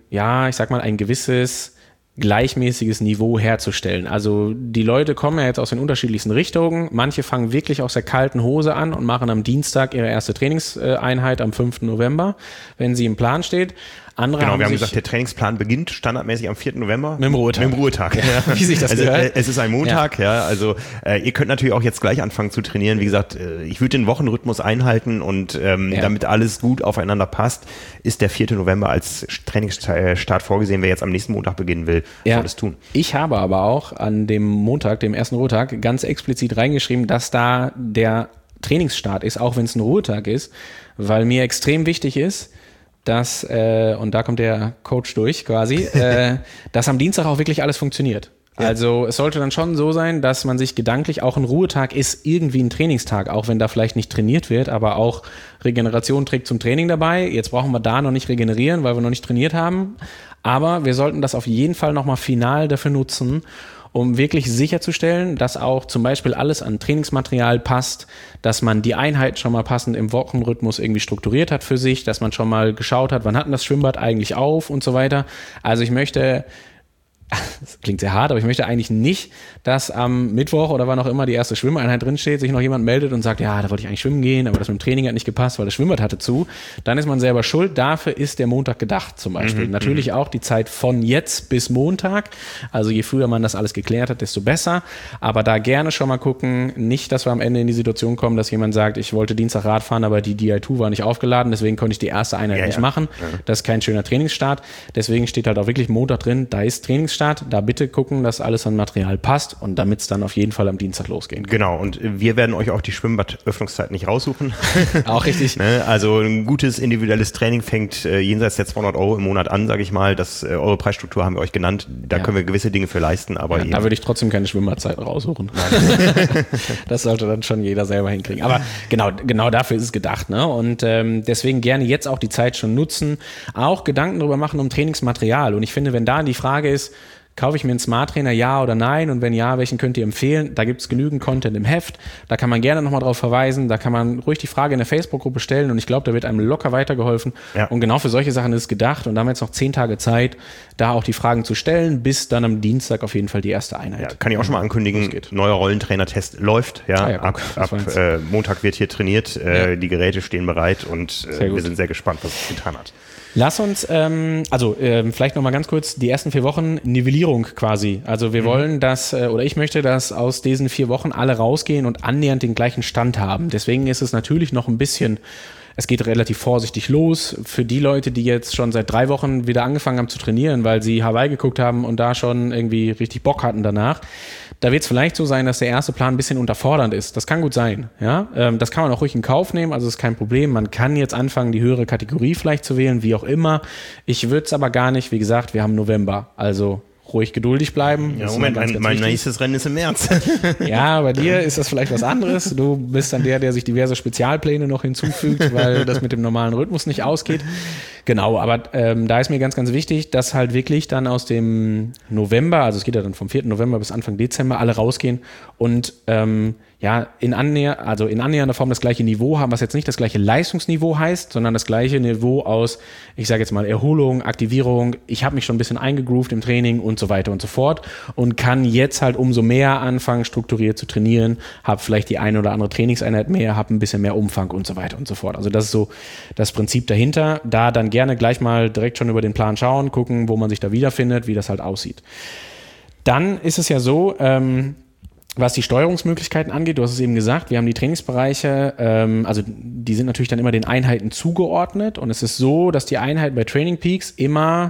gewisses gleichmäßiges Niveau herzustellen. Also die Leute kommen ja jetzt aus den unterschiedlichsten Richtungen. Manche fangen wirklich aus der kalten Hose an und machen am Dienstag ihre erste Trainingseinheit am 5. November, wenn sie im Plan steht. Andere wir haben gesagt, der Trainingsplan beginnt standardmäßig am 4. November. Mit dem Ruhetag. Ja. Wie sich das gehört. Es ist ein Montag, also ihr könnt natürlich auch jetzt gleich anfangen zu trainieren. Wie gesagt, ich würde den Wochenrhythmus einhalten und damit alles gut aufeinander passt, ist der 4. November als Trainingsstart vorgesehen. Wer jetzt am nächsten Montag beginnen will, soll es tun. Ich habe aber auch an dem Montag, dem ersten Ruhetag, ganz explizit reingeschrieben, dass da der Trainingsstart ist, auch wenn es ein Ruhetag ist, weil mir extrem wichtig ist, dass, und da kommt der Coach durch quasi, dass am Dienstag auch wirklich alles funktioniert. Ja. Also es sollte dann schon so sein, dass man sich gedanklich, auch ein Ruhetag ist irgendwie ein Trainingstag, auch wenn da vielleicht nicht trainiert wird, aber auch Regeneration trägt zum Training dabei. Jetzt brauchen wir da noch nicht regenerieren, weil wir noch nicht trainiert haben. Aber wir sollten das auf jeden Fall nochmal final dafür nutzen, um wirklich sicherzustellen, dass auch zum Beispiel alles an Trainingsmaterial passt, dass man die Einheiten schon mal passend im Wochenrhythmus irgendwie strukturiert hat für sich, dass man schon mal geschaut hat, wann hat denn das Schwimmbad eigentlich auf und so weiter. Also ich möchte das klingt sehr hart, aber ich möchte eigentlich nicht, dass am Mittwoch oder wann auch immer die erste Schwimmeinheit drinsteht, sich noch jemand meldet und sagt, ja, da wollte ich eigentlich schwimmen gehen, aber das mit dem Training hat nicht gepasst, weil das Schwimmbad hatte zu. Dann ist man selber schuld. Dafür ist der Montag gedacht zum Beispiel. Natürlich auch die Zeit von jetzt bis Montag. Also je früher man das alles geklärt hat, desto besser. Aber da gerne schon mal gucken, nicht, dass wir am Ende in die Situation kommen, dass jemand sagt, ich wollte Dienstag Rad fahren, aber die DI2 war nicht aufgeladen, deswegen konnte ich die erste Einheit nicht machen. Ja. Das ist kein schöner Trainingsstart. Deswegen steht halt auch wirklich Montag drin, da ist Trainingsstart. Da bitte gucken, dass alles an Material passt und damit es dann auf jeden Fall am Dienstag losgehen kann. Genau, und wir werden euch auch die Schwimmbadöffnungszeit nicht raussuchen. Auch richtig. Also ein gutes individuelles Training fängt jenseits der 200 € im Monat an, sage ich mal. Eure Preisstruktur haben wir euch genannt. Da können wir gewisse Dinge für leisten. Aber da würde ich trotzdem keine Schwimmbadzeiten raussuchen. Das sollte dann schon jeder selber hinkriegen. Aber genau dafür ist es gedacht. Ne? Und deswegen gerne jetzt auch die Zeit schon nutzen. Auch Gedanken darüber machen um Trainingsmaterial. Und ich finde, wenn da die Frage ist, kaufe ich mir einen Smart Trainer, ja oder nein? Und wenn ja, welchen könnt ihr empfehlen? Da gibt es genügend Content im Heft. Da kann man gerne nochmal drauf verweisen. Da kann man ruhig die Frage in der Facebook-Gruppe stellen. Und ich glaube, da wird einem locker weitergeholfen. Ja. Und genau für solche Sachen ist es gedacht. Und da haben wir jetzt noch 10 Tage Zeit, da auch die Fragen zu stellen, bis dann am Dienstag auf jeden Fall die erste Einheit. Ja, kann ich auch schon mal ankündigen. Neuer Rollentrainer-Test läuft. Ja, ab Montag wird hier trainiert. Die Geräte stehen bereit. Und wir sind sehr gespannt, was es getan hat. Lass uns, vielleicht nochmal ganz kurz, die ersten 4 Wochen Nivellierung quasi. Also wir wollen, ich möchte, dass aus diesen 4 Wochen alle rausgehen und annähernd den gleichen Stand haben. Deswegen ist es natürlich noch ein bisschen, es geht relativ vorsichtig los. Für die Leute, die jetzt schon seit 3 Wochen wieder angefangen haben zu trainieren, weil sie Hawaii geguckt haben und da schon irgendwie richtig Bock hatten danach, da wird es vielleicht so sein, dass der erste Plan ein bisschen unterfordernd ist. Das kann gut sein. Ja? Das kann man auch ruhig in Kauf nehmen, also ist kein Problem. Man kann jetzt anfangen, die höhere Kategorie vielleicht zu wählen, wie auch immer. Ich würde es aber gar nicht, wie gesagt, wir haben November, also ruhig geduldig bleiben. Ja, Moment, mein nächstes Rennen ist im März. Ja, bei dir ist das vielleicht was anderes. Du bist dann der sich diverse Spezialpläne noch hinzufügt, weil das mit dem normalen Rhythmus nicht ausgeht. Genau, aber da ist mir ganz, ganz wichtig, dass halt wirklich dann aus dem November, also es geht ja dann vom 4. November bis Anfang Dezember, alle rausgehen und in annähernder Form das gleiche Niveau haben, was jetzt nicht das gleiche Leistungsniveau heißt, sondern das gleiche Niveau aus, ich sage jetzt mal Erholung, Aktivierung, ich habe mich schon ein bisschen eingegroovt im Training und so weiter und so fort und kann jetzt halt umso mehr anfangen, strukturiert zu trainieren, habe vielleicht die eine oder andere Trainingseinheit mehr, habe ein bisschen mehr Umfang und so weiter und so fort. Also das ist so das Prinzip dahinter. Da dann gerne gleich mal direkt schon über den Plan schauen, gucken, wo man sich da wiederfindet, wie das halt aussieht. Dann ist es ja so, was die Steuerungsmöglichkeiten angeht, du hast es eben gesagt, wir haben die Trainingsbereiche, also die sind natürlich dann immer den Einheiten zugeordnet und es ist so, dass die Einheiten bei Training Peaks immer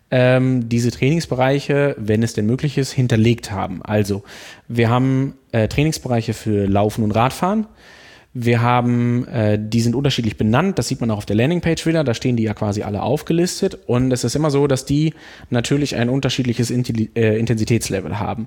diese Trainingsbereiche, wenn es denn möglich ist, hinterlegt haben. Also wir haben Trainingsbereiche für Laufen und Radfahren. Wir haben, die sind unterschiedlich benannt, das sieht man auch auf der Landingpage wieder, da stehen die ja quasi alle aufgelistet und es ist immer so, dass die natürlich ein unterschiedliches Intensitätslevel haben.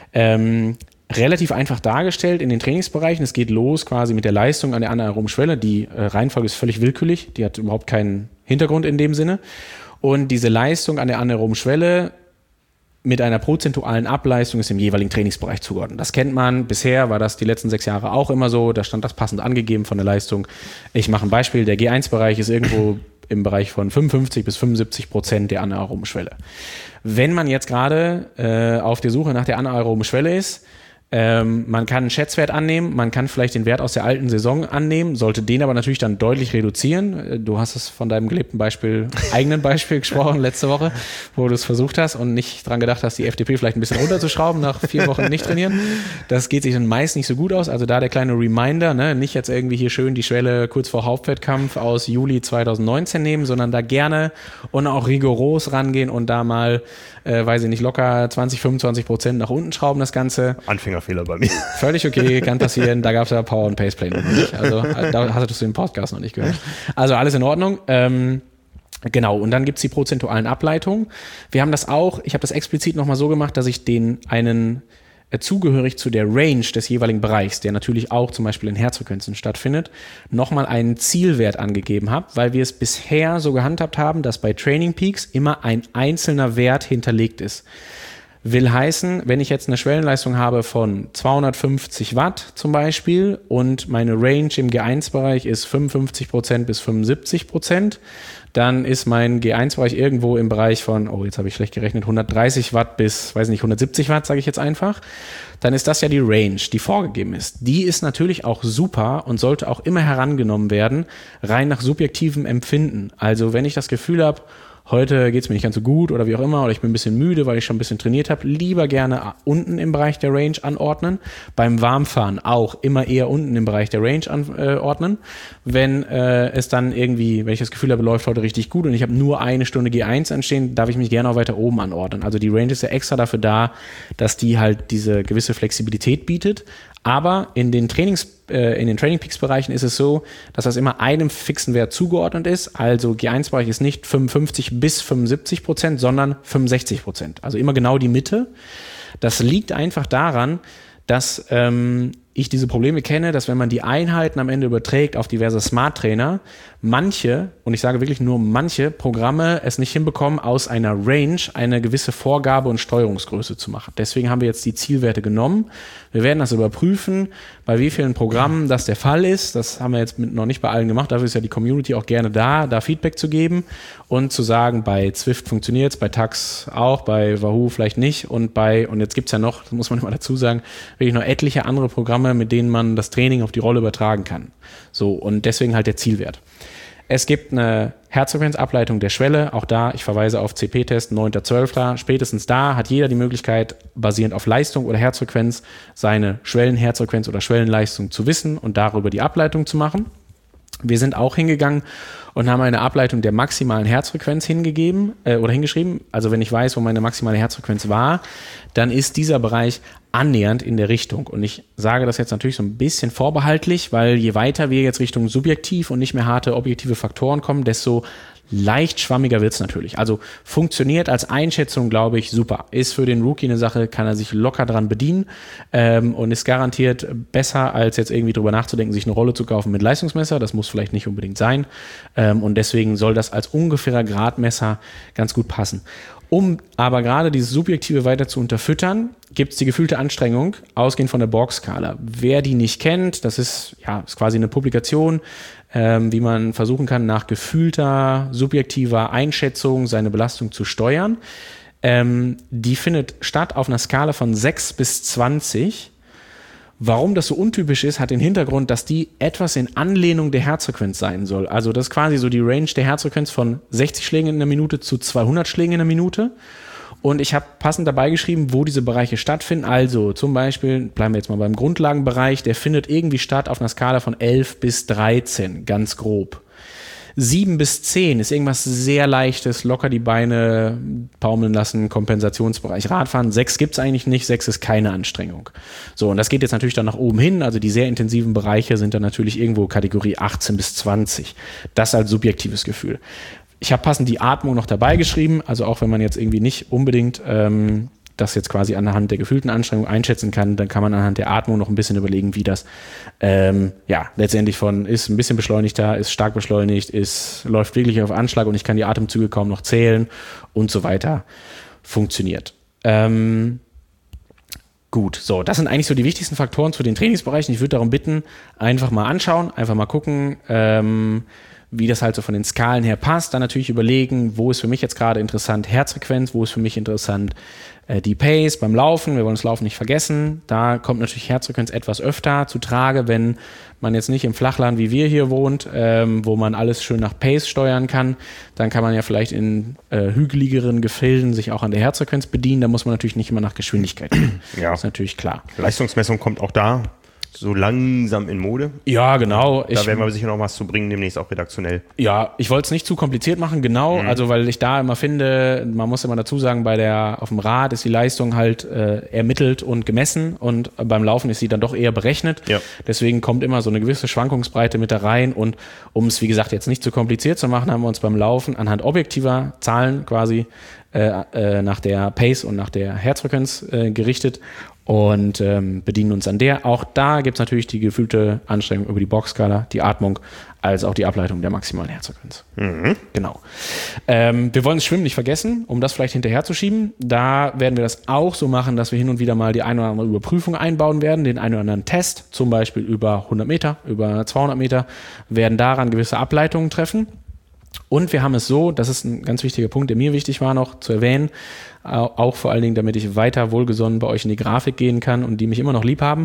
Relativ einfach dargestellt in den Trainingsbereichen, es geht los quasi mit der Leistung an der anaeroben Schwelle, die Reihenfolge ist völlig willkürlich, die hat überhaupt keinen Hintergrund in dem Sinne und diese Leistung an der anaeroben Schwelle mit einer prozentualen Ableistung ist im jeweiligen Trainingsbereich zugeordnet. Das kennt man. Bisher war das die letzten 6 Jahre auch immer so. Da stand das passend angegeben von der Leistung. Ich mache ein Beispiel. Der G1-Bereich ist irgendwo im Bereich von 55 bis 75% der anaeroben Schwelle. Wenn man jetzt gerade auf der Suche nach der anaeroben Schwelle ist, man kann einen Schätzwert annehmen, man kann vielleicht den Wert aus der alten Saison annehmen, sollte den aber natürlich dann deutlich reduzieren. Du hast es von deinem gelebten eigenen Beispiel gesprochen letzte Woche, wo du es versucht hast und nicht dran gedacht hast, die FDP vielleicht ein bisschen runterzuschrauben nach 4 Wochen nicht trainieren. Das geht sich dann meist nicht so gut aus. Also da der kleine Reminder, ne? Nicht jetzt irgendwie hier schön die Schwelle kurz vor Hauptwettkampf aus Juli 2019 nehmen, sondern da gerne und auch rigoros rangehen und da mal, weiß ich nicht, locker 20-25% nach unten schrauben das Ganze. Anfängerfehler bei mir. Völlig okay, kann passieren. Da gab es ja Power- und Paceplay noch nicht. Also da hattest du den Podcast noch nicht gehört. Also alles in Ordnung. Genau, und dann gibt's die prozentualen Ableitungen. Wir haben das auch, ich habe das explizit nochmal so gemacht, dass ich einen zugehörig zu der Range des jeweiligen Bereichs, der natürlich auch zum Beispiel in Herzfrequenzen stattfindet, nochmal einen Zielwert angegeben habe, weil wir es bisher so gehandhabt haben, dass bei Training Peaks immer ein einzelner Wert hinterlegt ist. Will heißen, wenn ich jetzt eine Schwellenleistung habe von 250 Watt zum Beispiel und meine Range im G1-Bereich ist 55% bis 75%, dann ist mein G1-Bereich irgendwo im Bereich von, jetzt habe ich schlecht gerechnet, 130 Watt bis, 170 Watt, sage ich jetzt einfach. Dann ist das ja die Range, die vorgegeben ist. Die ist natürlich auch super und sollte auch immer herangenommen werden, rein nach subjektivem Empfinden. Also wenn ich das Gefühl habe, heute geht es mir nicht ganz so gut oder wie auch immer, oder ich bin ein bisschen müde, weil ich schon ein bisschen trainiert habe, lieber gerne unten im Bereich der Range anordnen. Beim Warmfahren auch immer eher unten im Bereich der Range anordnen. Wenn es dann irgendwie, wenn ich das Gefühl habe, läuft heute richtig gut und ich habe nur eine Stunde G1 anstehen, darf ich mich gerne auch weiter oben anordnen. Also die Range ist ja extra dafür da, dass die halt diese gewisse Flexibilität bietet. Aber in den Training Peaks Bereichen ist es so, dass das immer einem fixen Wert zugeordnet ist. Also G1-Bereich ist nicht 55 bis 75%, sondern 65%. Also immer genau die Mitte. Das liegt einfach daran, dass ich diese Probleme kenne, dass wenn man die Einheiten am Ende überträgt auf diverse Smart Trainer, manche, und ich sage wirklich nur manche Programme es nicht hinbekommen, aus einer Range eine gewisse Vorgabe und Steuerungsgröße zu machen. Deswegen haben wir jetzt die Zielwerte genommen. Wir werden das überprüfen, bei wie vielen Programmen das der Fall ist. Das haben wir jetzt noch nicht bei allen gemacht. Dafür ist ja die Community auch gerne da Feedback zu geben und zu sagen, bei Zwift funktioniert es, bei Tux auch, bei Wahoo vielleicht nicht und jetzt gibt es ja noch, das muss man immer dazu sagen, wirklich noch etliche andere Programme, mit denen man das Training auf die Rolle übertragen kann. So, und deswegen halt der Zielwert. Es gibt eine Herzfrequenzableitung der Schwelle, auch da, ich verweise auf CP-Test 9.12. Spätestens da hat jeder die Möglichkeit, basierend auf Leistung oder Herzfrequenz, seine Schwellenherzfrequenz oder Schwellenleistung zu wissen und darüber die Ableitung zu machen. Wir sind auch hingegangen und haben eine Ableitung der maximalen Herzfrequenz hingeschrieben. Also wenn ich weiß, wo meine maximale Herzfrequenz war, dann ist dieser Bereich annähernd in der Richtung. Und ich sage das jetzt natürlich so ein bisschen vorbehaltlich, weil je weiter wir jetzt Richtung subjektiv und nicht mehr harte objektive Faktoren kommen, desto leicht schwammiger wird es natürlich. Also funktioniert als Einschätzung, glaube ich, super. Ist für den Rookie eine Sache, kann er sich locker dran bedienen und ist garantiert besser, als jetzt irgendwie drüber nachzudenken, sich eine Rolle zu kaufen mit Leistungsmesser. Das muss vielleicht nicht unbedingt sein. Und deswegen soll das als ungefährer Gradmesser ganz gut passen. Um aber gerade dieses Subjektive weiter zu unterfüttern, gibt es die gefühlte Anstrengung, ausgehend von der Borg-Skala. Wer die nicht kennt, das ist quasi eine Publikation, wie man versuchen kann, nach gefühlter, subjektiver Einschätzung seine Belastung zu steuern. Die findet statt auf einer Skala von 6 bis 20. Warum das so untypisch ist, hat den Hintergrund, dass die etwas in Anlehnung der Herzfrequenz sein soll. Also das ist quasi so die Range der Herzfrequenz von 60 Schlägen in der Minute zu 200 Schlägen in der Minute. Und ich habe passend dabei geschrieben, wo diese Bereiche stattfinden. Also zum Beispiel, bleiben wir jetzt mal beim Grundlagenbereich, der findet irgendwie statt auf einer Skala von 11 bis 13, ganz grob. 7 bis 10 ist irgendwas sehr Leichtes, locker die Beine baumeln lassen, Kompensationsbereich Radfahren. 6 gibt es eigentlich nicht, 6 ist keine Anstrengung. So, und das geht jetzt natürlich dann nach oben hin, also die sehr intensiven Bereiche sind dann natürlich irgendwo Kategorie 18 bis 20. Das als subjektives Gefühl. Ich habe passend die Atmung noch dabei geschrieben, also auch wenn man jetzt irgendwie nicht unbedingt das jetzt quasi anhand der gefühlten Anstrengung einschätzen kann, dann kann man anhand der Atmung noch ein bisschen überlegen, wie das letztendlich ist ein bisschen beschleunigter, ist stark beschleunigt, läuft wirklich auf Anschlag und ich kann die Atemzüge kaum noch zählen und so weiter funktioniert. Gut, so, das sind eigentlich so die wichtigsten Faktoren zu den Trainingsbereichen. Ich würde darum bitten, einfach mal anschauen, einfach mal gucken, wie das halt so von den Skalen her passt. Dann natürlich überlegen, wo ist für mich jetzt gerade interessant Herzfrequenz, wo ist für mich interessant die Pace beim Laufen. Wir wollen das Laufen nicht vergessen. Da kommt natürlich Herzfrequenz etwas öfter zu Trage, wenn man jetzt nicht im Flachland wie wir hier wohnt, wo man alles schön nach Pace steuern kann. Dann kann man ja vielleicht in hügeligeren Gefilden sich auch an der Herzfrequenz bedienen. Da muss man natürlich nicht immer nach Geschwindigkeit gehen. Ja. Das ist natürlich klar. Leistungsmessung kommt auch da so langsam in Mode. Ja, genau. Da werden wir sicher noch was zu bringen, demnächst auch redaktionell. Ja, ich wollte es nicht zu kompliziert machen, genau. Also, weil ich da immer finde, man muss immer dazu sagen, auf dem Rad ist die Leistung halt ermittelt und gemessen und beim Laufen ist sie dann doch eher berechnet. Ja. Deswegen kommt immer so eine gewisse Schwankungsbreite mit da rein und um es, wie gesagt, jetzt nicht zu kompliziert zu machen, haben wir uns beim Laufen anhand objektiver Zahlen quasi nach der Pace und nach der Herzfrequenz gerichtet. und bedienen uns an der. Auch da gibt es natürlich die gefühlte Anstrengung über die Boxskala, die Atmung, als auch die Ableitung der maximalen Herzfrequenz. Genau. Wir wollen das Schwimmen nicht vergessen, um das vielleicht hinterherzuschieben. Da werden wir das auch so machen, dass wir hin und wieder mal die eine oder andere Überprüfung einbauen werden, den einen oder anderen Test, zum Beispiel über 100 Meter, über 200 Meter, werden daran gewisse Ableitungen treffen. Und wir haben es so, das ist ein ganz wichtiger Punkt, der mir wichtig war noch zu erwähnen, auch vor allen Dingen, damit ich weiter wohlgesonnen bei euch in die Grafik gehen kann und die mich immer noch lieb haben.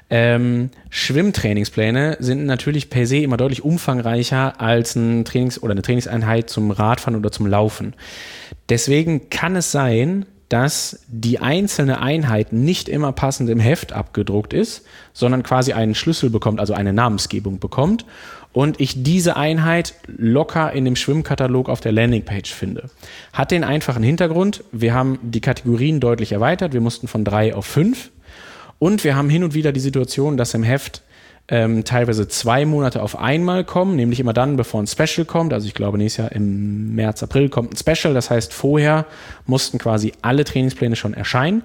Schwimmtrainingspläne sind natürlich per se immer deutlich umfangreicher als ein eine Trainingseinheit zum Radfahren oder zum Laufen. Deswegen kann es sein, dass die einzelne Einheit nicht immer passend im Heft abgedruckt ist, sondern quasi einen Schlüssel bekommt, also eine Namensgebung bekommt und ich diese Einheit locker in dem Schwimmkatalog auf der Landingpage finde. Hat den einfachen Hintergrund, wir haben die Kategorien deutlich erweitert, wir mussten von 3 auf 5 und wir haben hin und wieder die Situation, dass im Heft teilweise 2 Monate auf einmal kommen, nämlich immer dann, bevor ein Special kommt. Also ich glaube, nächstes Jahr im März, April kommt ein Special. Das heißt, vorher mussten quasi alle Trainingspläne schon erscheinen.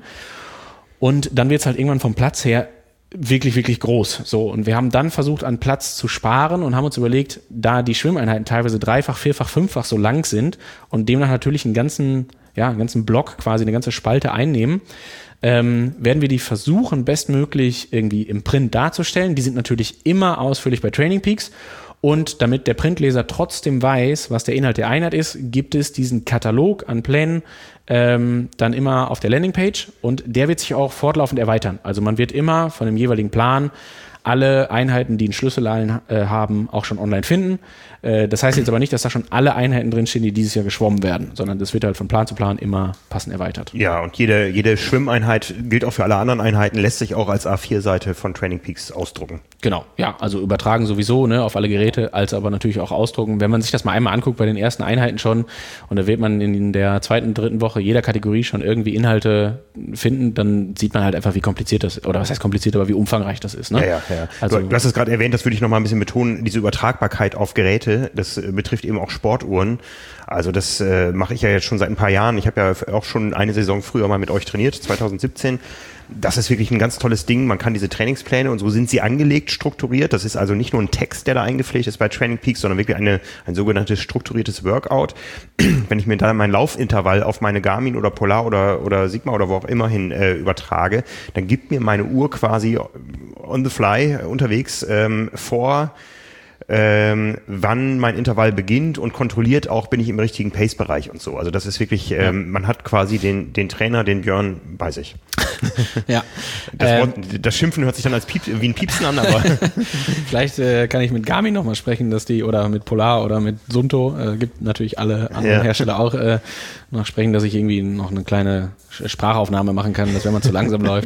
Und dann wird es halt irgendwann vom Platz her wirklich, wirklich groß. So, und wir haben dann versucht, an Platz zu sparen und haben uns überlegt, da die Schwimmeinheiten teilweise 3-fach, 4-fach, 5-fach so lang sind und demnach natürlich einen ganzen Block, quasi eine ganze Spalte einnehmen, werden wir die versuchen, bestmöglich irgendwie im Print darzustellen. Die sind natürlich immer ausführlich bei Training Peaks. Und damit der Printleser trotzdem weiß, was der Inhalt der Einheit ist, gibt es diesen Katalog an Plänen dann immer auf der Landingpage. Und der wird sich auch fortlaufend erweitern. Also man wird immer von dem jeweiligen Plan alle Einheiten, die einen Schlüssel haben, auch schon online finden. Das heißt jetzt aber nicht, dass da schon alle Einheiten drinstehen, die dieses Jahr geschwommen werden, sondern das wird halt von Plan zu Plan immer passend erweitert. Ja, und jede Schwimmeinheit gilt auch für alle anderen Einheiten, lässt sich auch als A4-Seite von Training Peaks ausdrucken. Genau, ja, also übertragen sowieso, ne, auf alle Geräte, als aber natürlich auch ausdrucken. Wenn man sich das mal einmal anguckt bei den ersten Einheiten schon und da wird man in der 2., 3. Woche jeder Kategorie schon irgendwie Inhalte finden, dann sieht man halt einfach, wie kompliziert das, oder was heißt kompliziert, aber wie umfangreich das ist. Ne? Ja. Also, du hast es gerade erwähnt, das würde ich noch mal ein bisschen betonen, diese Übertragbarkeit auf Geräte, das betrifft eben auch Sportuhren. Also das mache ich ja jetzt schon seit ein paar Jahren. Ich habe ja auch schon eine Saison früher mal mit euch trainiert, 2017. Das ist wirklich ein ganz tolles Ding. Man kann diese Trainingspläne, und so sind sie angelegt, strukturiert. Das ist also nicht nur ein Text, der da eingepflegt ist bei Training Peaks, sondern wirklich ein sogenanntes strukturiertes Workout. Wenn ich mir da mein Laufintervall auf meine Garmin oder Polar oder Sigma oder wo auch immer hin übertrage, dann gibt mir meine Uhr quasi on the fly unterwegs vor, wann mein Intervall beginnt und kontrolliert auch, bin ich im richtigen Pace-Bereich und so. Also das ist wirklich, man hat quasi den Trainer, den Björn, bei sich. Ja. Das Schimpfen hört sich dann wie ein Piepsen an, aber vielleicht kann ich mit Garmin nochmal sprechen, dass die, oder mit Polar oder mit Sunto, gibt natürlich alle anderen Hersteller auch, noch sprechen, dass ich irgendwie noch eine kleine Sprachaufnahme machen kann, dass wenn man zu langsam läuft.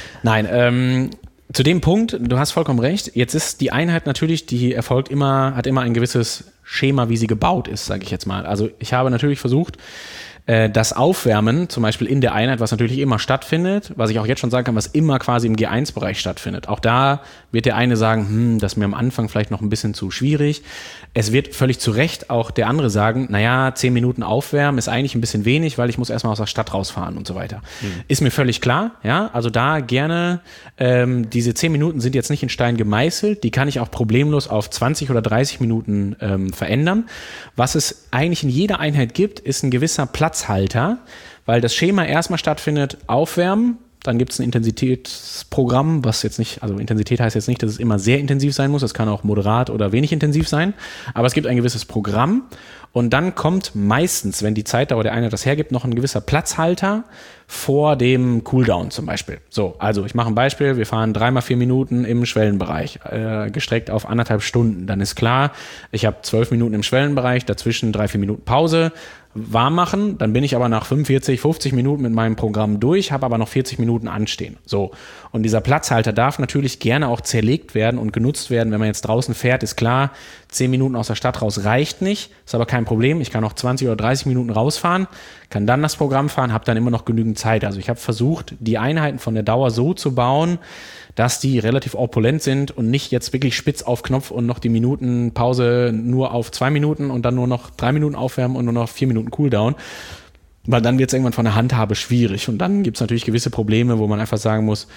Nein, zu dem Punkt, du hast vollkommen recht, jetzt ist die Einheit natürlich, die hat immer ein gewisses Schema, wie sie gebaut ist, sage ich jetzt mal. Also ich habe natürlich versucht, das Aufwärmen, zum Beispiel in der Einheit, was natürlich immer stattfindet, was ich auch jetzt schon sagen kann, was immer quasi im G1-Bereich stattfindet. Auch da wird der eine sagen, das ist mir am Anfang vielleicht noch ein bisschen zu schwierig. Es wird völlig zu Recht auch der andere sagen, 10 Minuten aufwärmen ist eigentlich ein bisschen wenig, weil ich muss erstmal aus der Stadt rausfahren und so weiter. Ist mir völlig klar, ja, also da gerne, diese 10 Minuten sind jetzt nicht in Stein gemeißelt, die kann ich auch problemlos auf 20 oder 30 Minuten verändern. Was es eigentlich in jeder Einheit gibt, ist ein gewisser Platzhalter, weil das Schema erstmal stattfindet, aufwärmen, dann gibt es ein Intensitätsprogramm, was jetzt nicht, also Intensität heißt jetzt nicht, dass es immer sehr intensiv sein muss, es kann auch moderat oder wenig intensiv sein, aber es gibt ein gewisses Programm und dann kommt meistens, wenn die Zeitdauer der Einheit das hergibt, noch ein gewisser Platzhalter vor dem Cooldown zum Beispiel. So, also ich mache ein Beispiel, wir fahren 3x4 Minuten im Schwellenbereich, gestreckt auf 1,5 Stunden, dann ist klar, ich habe 12 Minuten im Schwellenbereich, dazwischen 3-4 Minuten Pause, warm machen, dann bin ich aber nach 45, 50 Minuten mit meinem Programm durch, habe aber noch 40 Minuten anstehen. So. Und dieser Platzhalter darf natürlich gerne auch zerlegt werden und genutzt werden, wenn man jetzt draußen fährt, ist klar, 10 Minuten aus der Stadt raus reicht nicht, ist aber kein Problem, ich kann auch 20 oder 30 Minuten rausfahren, kann dann das Programm fahren, habe dann immer noch genügend Zeit. Also ich habe versucht, die Einheiten von der Dauer so zu bauen, dass die relativ opulent sind und nicht jetzt wirklich spitz auf Knopf und noch die Minutenpause nur auf 2 Minuten und dann nur noch 3 Minuten aufwärmen und nur noch 4 Minuten Cooldown. Weil dann wird es irgendwann von der Handhabe schwierig. Und dann gibt es natürlich gewisse Probleme, wo man einfach sagen muss,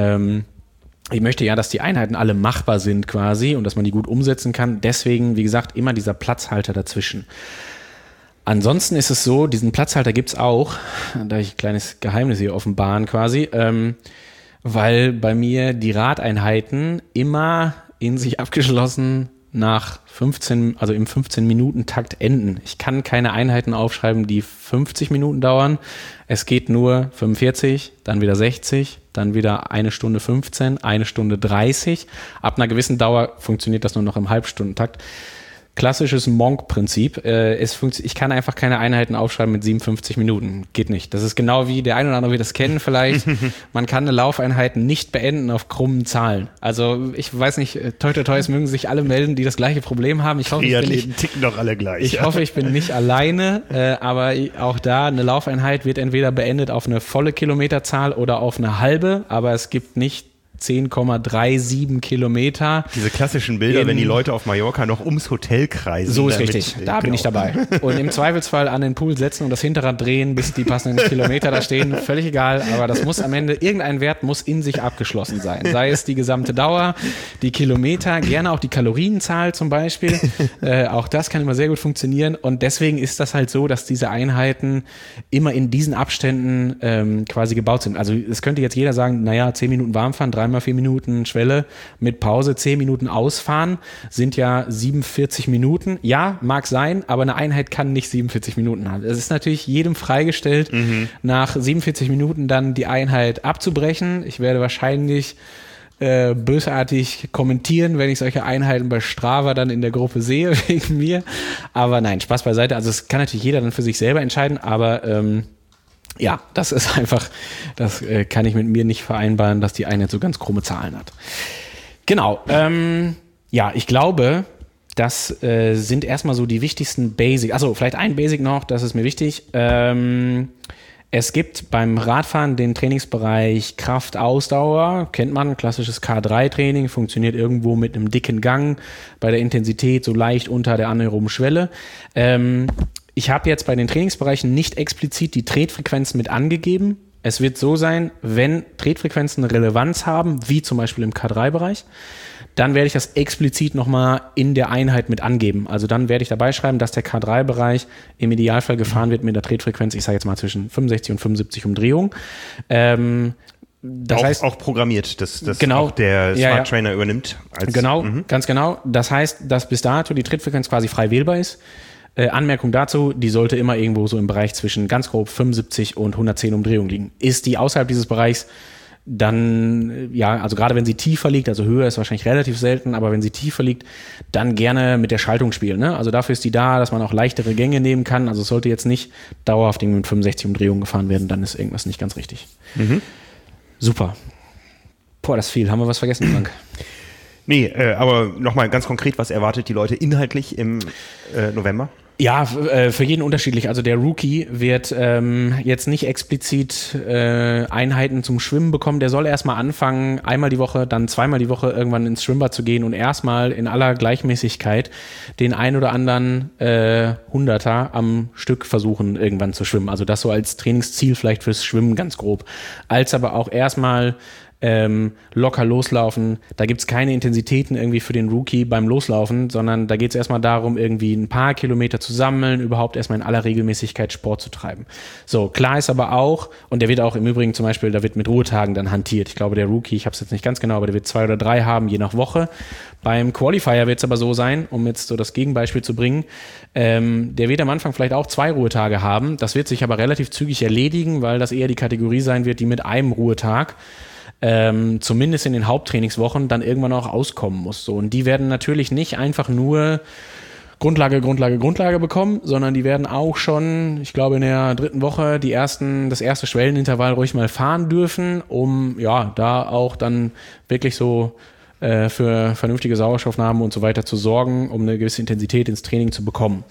ich möchte ja, dass die Einheiten alle machbar sind quasi und dass man die gut umsetzen kann. Deswegen, wie gesagt, immer dieser Platzhalter dazwischen. Ansonsten ist es so, diesen Platzhalter gibt es auch, da ich ein kleines Geheimnis hier offenbaren quasi, weil bei mir die Radeinheiten immer in sich abgeschlossen nach 15, also im 15-Minuten-Takt enden. Ich kann keine Einheiten aufschreiben, die 50 Minuten dauern. Es geht nur 45, dann wieder 60, dann wieder 1 Stunde 15, 1 Stunde 30. Ab einer gewissen Dauer funktioniert das nur noch im Halbstundentakt. Klassisches Monk-Prinzip. Ich kann einfach keine Einheiten aufschreiben mit 57 Minuten. Geht nicht. Das ist genau wie der eine oder andere wird das kennen vielleicht. Man kann eine Laufeinheit nicht beenden auf krummen Zahlen. Also ich weiß nicht, toi toi toi, es mögen sich alle melden, die das gleiche Problem haben. Ich hoffe, ticken doch alle gleich. Ich hoffe, ich bin nicht alleine, aber auch da, eine Laufeinheit wird entweder beendet auf eine volle Kilometerzahl oder auf eine halbe, aber es gibt nicht 10,37 Kilometer. Diese klassischen Bilder, wenn die Leute auf Mallorca noch ums Hotel kreisen. So ist richtig, da bin ich dabei. Und im Zweifelsfall an den Pool setzen und das Hinterrad drehen, bis die passenden Kilometer da stehen, völlig egal, aber das muss am Ende, irgendein Wert muss in sich abgeschlossen sein. Sei es die gesamte Dauer, die Kilometer, gerne auch die Kalorienzahl zum Beispiel. Auch das kann immer sehr gut funktionieren und deswegen ist das halt so, dass diese Einheiten immer in diesen Abständen quasi gebaut sind. Also es könnte jetzt jeder sagen, naja, 10 Minuten warm fahren, 3 mal 4 Minuten Schwelle mit Pause, 10 Minuten ausfahren, sind ja 47 Minuten. Ja, mag sein, aber eine Einheit kann nicht 47 Minuten haben. Es ist natürlich jedem freigestellt, nach 47 Minuten dann die Einheit abzubrechen. Ich werde wahrscheinlich bösartig kommentieren, wenn ich solche Einheiten bei Strava dann in der Gruppe sehe, wegen mir. Aber nein, Spaß beiseite. Also es kann natürlich jeder dann für sich selber entscheiden, aber ja, das ist einfach, das kann ich mit mir nicht vereinbaren, dass die Einheit so ganz krumme Zahlen hat. Genau, ja, ich glaube, das sind erstmal so die wichtigsten Basics. Also vielleicht ein Basic noch, das ist mir wichtig. Es gibt beim Radfahren den Trainingsbereich Kraft-Ausdauer, kennt man, klassisches K3-Training, funktioniert irgendwo mit einem dicken Gang, bei der Intensität so leicht unter der anaeroben Schwelle. Ich habe jetzt bei den Trainingsbereichen nicht explizit die Tretfrequenzen mit angegeben. Es wird so sein, wenn Tretfrequenzen eine Relevanz haben, wie zum Beispiel im K3-Bereich, dann werde ich das explizit nochmal in der Einheit mit angeben. Also dann werde ich dabei schreiben, dass der K3-Bereich im Idealfall gefahren wird mit der Tretfrequenz, ich sage jetzt mal zwischen 65 und 75 Umdrehungen. Das heißt, auch programmiert, dass genau, auch der Smart Trainer übernimmt. Genau, ganz genau. Das heißt, dass bis dato die Tretfrequenz quasi frei wählbar ist. Anmerkung dazu, die sollte immer irgendwo so im Bereich zwischen ganz grob 75 und 110 Umdrehungen liegen. Ist die außerhalb dieses Bereichs, dann, ja, also gerade wenn sie tiefer liegt, also höher ist wahrscheinlich relativ selten, aber wenn sie tiefer liegt, dann gerne mit der Schaltung spielen. Ne? Also dafür ist die da, dass man auch leichtere Gänge nehmen kann. Also es sollte jetzt nicht dauerhaft mit 65 Umdrehungen gefahren werden, dann ist irgendwas nicht ganz richtig. Super. Boah, das ist viel. Haben wir was vergessen, Frank? Nee, aber nochmal ganz konkret, was erwartet die Leute inhaltlich im November? Ja, für jeden unterschiedlich. Also der Rookie wird jetzt nicht explizit Einheiten zum Schwimmen bekommen. Der soll erstmal anfangen, einmal die Woche, dann zweimal die Woche irgendwann ins Schwimmbad zu gehen und erstmal in aller Gleichmäßigkeit den ein oder anderen Hunderter am Stück versuchen, irgendwann zu schwimmen. Also das so als Trainingsziel vielleicht fürs Schwimmen ganz grob. Als aber auch erstmal locker loslaufen. Da gibt's keine Intensitäten irgendwie für den Rookie beim Loslaufen, sondern da geht's erstmal darum, irgendwie ein paar Kilometer zu sammeln, überhaupt erstmal in aller Regelmäßigkeit Sport zu treiben. So, klar ist aber auch, und der wird auch im Übrigen zum Beispiel, da wird mit Ruhetagen dann hantiert. Ich glaube, der Rookie, ich habe es jetzt nicht ganz genau, aber der wird 2 oder 3 haben, je nach Woche. Beim Qualifier wird es aber so sein, um jetzt so das Gegenbeispiel zu bringen, der wird am Anfang vielleicht auch 2 Ruhetage haben. Das wird sich aber relativ zügig erledigen, weil das eher die Kategorie sein wird, die mit einem Ruhetag zumindest in den Haupttrainingswochen dann irgendwann auch auskommen muss. So. Und die werden natürlich nicht einfach nur Grundlage bekommen, sondern die werden auch schon, ich glaube in der 3. Woche das erste Schwellenintervall ruhig mal fahren dürfen, um ja da auch dann wirklich so für vernünftige Sauerstoffnahmen und so weiter zu sorgen, um eine gewisse Intensität ins Training zu bekommen.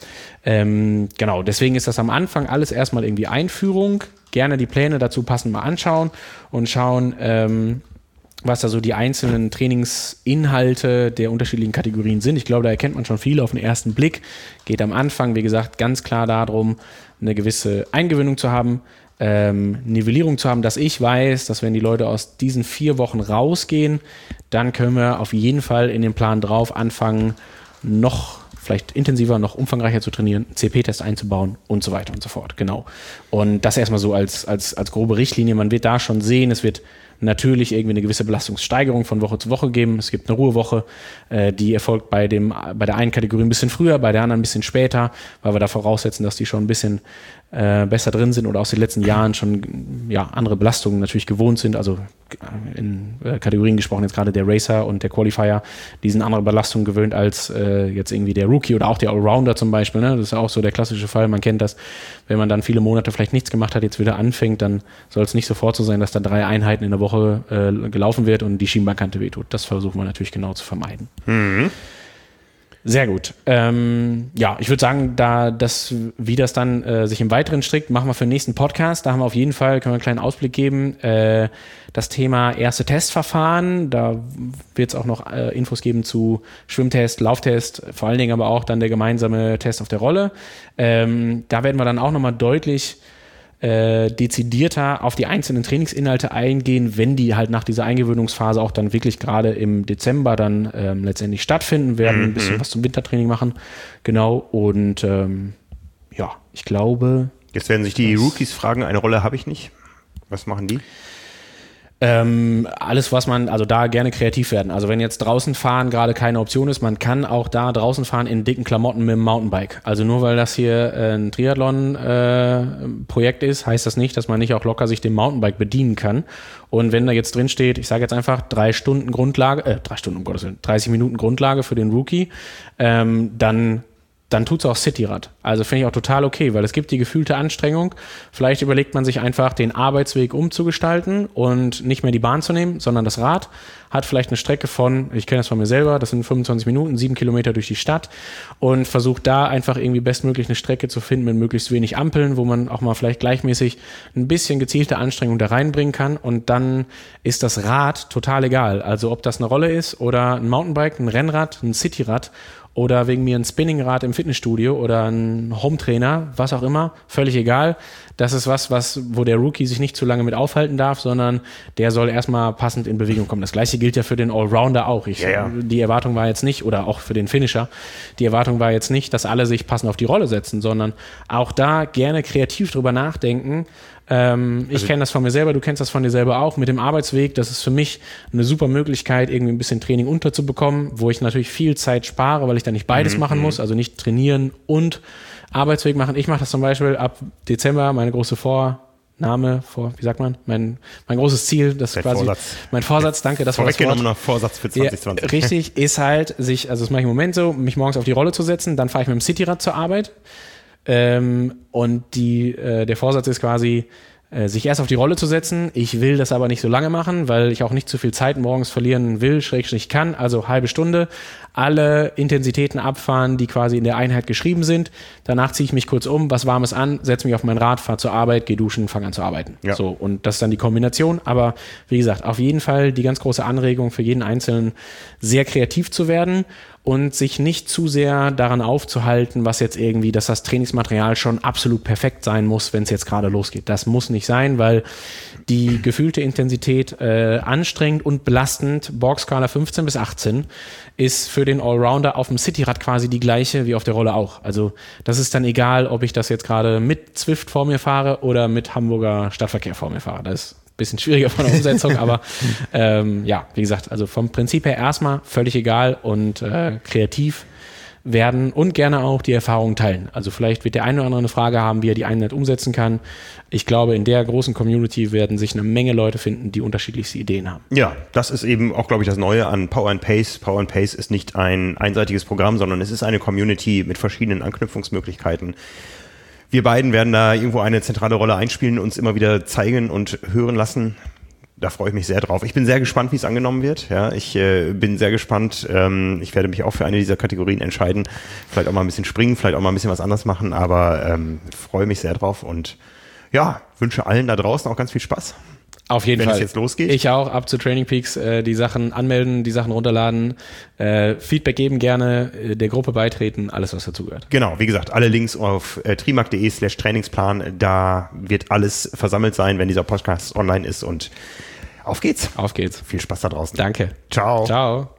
Genau, deswegen ist das am Anfang alles erstmal irgendwie Einführung. Gerne die Pläne dazu passend mal anschauen und schauen, was da so die einzelnen Trainingsinhalte der unterschiedlichen Kategorien sind. Ich glaube, da erkennt man schon viele auf den ersten Blick. Geht am Anfang, wie gesagt, ganz klar darum, eine gewisse Eingewöhnung zu haben, Nivellierung zu haben, dass ich weiß, dass wenn die Leute aus diesen 4 Wochen rausgehen, dann können wir auf jeden Fall in den Plan drauf anfangen, noch vielleicht intensiver, noch umfangreicher zu trainieren, CP-Test einzubauen und so weiter und so fort. Genau. Und das erstmal so als grobe Richtlinie. Man wird da schon sehen, es wird natürlich irgendwie eine gewisse Belastungssteigerung von Woche zu Woche geben. Es gibt eine Ruhewoche, die erfolgt bei der einen Kategorie ein bisschen früher, bei der anderen ein bisschen später, weil wir da voraussetzen, dass die schon ein bisschen besser drin sind oder aus den letzten Jahren schon andere Belastungen natürlich gewohnt sind. Also in Kategorien gesprochen, jetzt gerade der Racer und der Qualifier, die sind andere Belastungen gewöhnt als jetzt irgendwie der Rookie oder auch der Allrounder zum Beispiel. Ne? Das ist auch so der klassische Fall. Man kennt das, wenn man dann viele Monate vielleicht nichts gemacht hat, jetzt wieder anfängt, dann soll es nicht sofort so sein, dass da 3 Einheiten in der Woche gelaufen wird und die Schienbeinkante wehtut. Das versuchen wir natürlich genau zu vermeiden. Mhm. Sehr gut. Ich würde sagen, wie das dann sich im Weiteren strickt, machen wir für den nächsten Podcast. Da haben wir auf jeden Fall, können wir einen kleinen Ausblick geben, das Thema erste Testverfahren. Da wird es auch noch Infos geben zu Schwimmtest, Lauftest, vor allen Dingen aber auch dann der gemeinsame Test auf der Rolle. Da werden wir dann auch nochmal deutlich dezidierter auf die einzelnen Trainingsinhalte eingehen, wenn die halt nach dieser Eingewöhnungsphase auch dann wirklich gerade im Dezember dann letztendlich stattfinden werden, ein bisschen was zum Wintertraining machen. Genau, und ich glaube... Jetzt werden sich die Rookies fragen, eine Rolle habe ich nicht. Was machen die? Alles, was man, also da gerne kreativ werden. Also wenn jetzt draußen fahren gerade keine Option ist, man kann auch da draußen fahren in dicken Klamotten mit dem Mountainbike. Also nur weil das hier ein Triathlon-Projekt ist, heißt das nicht, dass man nicht auch locker sich dem Mountainbike bedienen kann. Und wenn da jetzt drin steht, ich sage jetzt einfach 30 Minuten Grundlage für den Rookie, dann tut's auch Cityrad. Also finde ich auch total okay, weil es gibt die gefühlte Anstrengung. Vielleicht überlegt man sich einfach, den Arbeitsweg umzugestalten und nicht mehr die Bahn zu nehmen, sondern das Rad. Hat vielleicht eine Strecke von, ich kenne das von mir selber, das sind 25 Minuten, 7 Kilometer durch die Stadt und versucht da einfach irgendwie bestmöglich eine Strecke zu finden mit möglichst wenig Ampeln, wo man auch mal vielleicht gleichmäßig ein bisschen gezielte Anstrengung da reinbringen kann und dann ist das Rad total egal. Also ob das eine Rolle ist oder ein Mountainbike, ein Rennrad, ein Cityrad oder wegen mir ein Spinningrad im Fitnessstudio oder ein Hometrainer, was auch immer, völlig egal. Das ist wo der Rookie sich nicht zu lange mit aufhalten darf, sondern der soll erstmal passend in Bewegung kommen. Das Gleiche gilt ja für den Allrounder auch. Die Erwartung war jetzt nicht, oder auch für den Finisher, die Erwartung war jetzt nicht, dass alle sich passend auf die Rolle setzen, sondern auch da gerne kreativ drüber nachdenken. Ich kenne das von mir selber, du kennst das von dir selber auch, mit dem Arbeitsweg, das ist für mich eine super Möglichkeit, irgendwie ein bisschen Training unterzubekommen, wo ich natürlich viel Zeit spare, weil ich dann nicht beides machen muss, also nicht trainieren und Arbeitsweg machen. Ich mache das zum Beispiel ab Dezember, meine große mein großes Ziel, das ist quasi mein Vorsatz, danke, das war das Wort. Vorweggenommener Vorsatz für 2020. Ja, richtig, ist halt, das mache ich im Moment so, mich morgens auf die Rolle zu setzen, dann fahre ich mit dem Cityrad zur Arbeit. Und der Vorsatz ist quasi, sich erst auf die Rolle zu setzen. Ich will das aber nicht so lange machen, weil ich auch nicht zu viel Zeit morgens verlieren will, / kann. Also halbe Stunde, alle Intensitäten abfahren, die quasi in der Einheit geschrieben sind. Danach ziehe ich mich kurz um, was Warmes an, setze mich auf mein Rad, fahre zur Arbeit, gehe duschen, fange an zu arbeiten. Ja. So, und das ist dann die Kombination. Aber wie gesagt, auf jeden Fall die ganz große Anregung für jeden Einzelnen, sehr kreativ zu werden und sich nicht zu sehr daran aufzuhalten, dass das Trainingsmaterial schon absolut perfekt sein muss, wenn es jetzt gerade losgeht. Das muss nicht sein, weil die gefühlte Intensität anstrengend und belastend, Borg-Skala 15 bis 18, ist für den Allrounder auf dem Cityrad quasi die gleiche wie auf der Rolle auch. Also das ist dann egal, ob ich das jetzt gerade mit Zwift vor mir fahre oder mit Hamburger Stadtverkehr vor mir fahre. Das ist ein bisschen schwieriger von der Umsetzung, aber wie gesagt, also vom Prinzip her erstmal völlig egal und kreativ werden und gerne auch die Erfahrungen teilen. Also vielleicht wird der eine oder andere eine Frage haben, wie er die Einheit umsetzen kann. Ich glaube, in der großen Community werden sich eine Menge Leute finden, die unterschiedlichste Ideen haben. Ja, das ist eben auch, glaube ich, das Neue an Power and Pace. Power and Pace ist nicht ein einseitiges Programm, sondern es ist eine Community mit verschiedenen Anknüpfungsmöglichkeiten. Wir beiden werden da irgendwo eine zentrale Rolle einspielen, uns immer wieder zeigen und hören lassen. Da freue ich mich sehr drauf. Ich bin sehr gespannt, wie es angenommen wird. Ja, ich bin sehr gespannt. Ich werde mich auch für eine dieser Kategorien entscheiden. Vielleicht auch mal ein bisschen springen, vielleicht auch mal ein bisschen was anderes machen, aber freue mich sehr drauf und ja, wünsche allen da draußen auch ganz viel Spaß. Auf jeden Fall. Wenn es jetzt losgeht. Ich auch, ab zu Training Peaks, die Sachen anmelden, die Sachen runterladen, Feedback geben gerne, der Gruppe beitreten, alles, was dazugehört. Genau, wie gesagt, alle Links auf trimark.de/Trainingsplan, da wird alles versammelt sein, wenn dieser Podcast online ist und auf geht's. Auf geht's. Viel Spaß da draußen. Danke. Ciao. Ciao.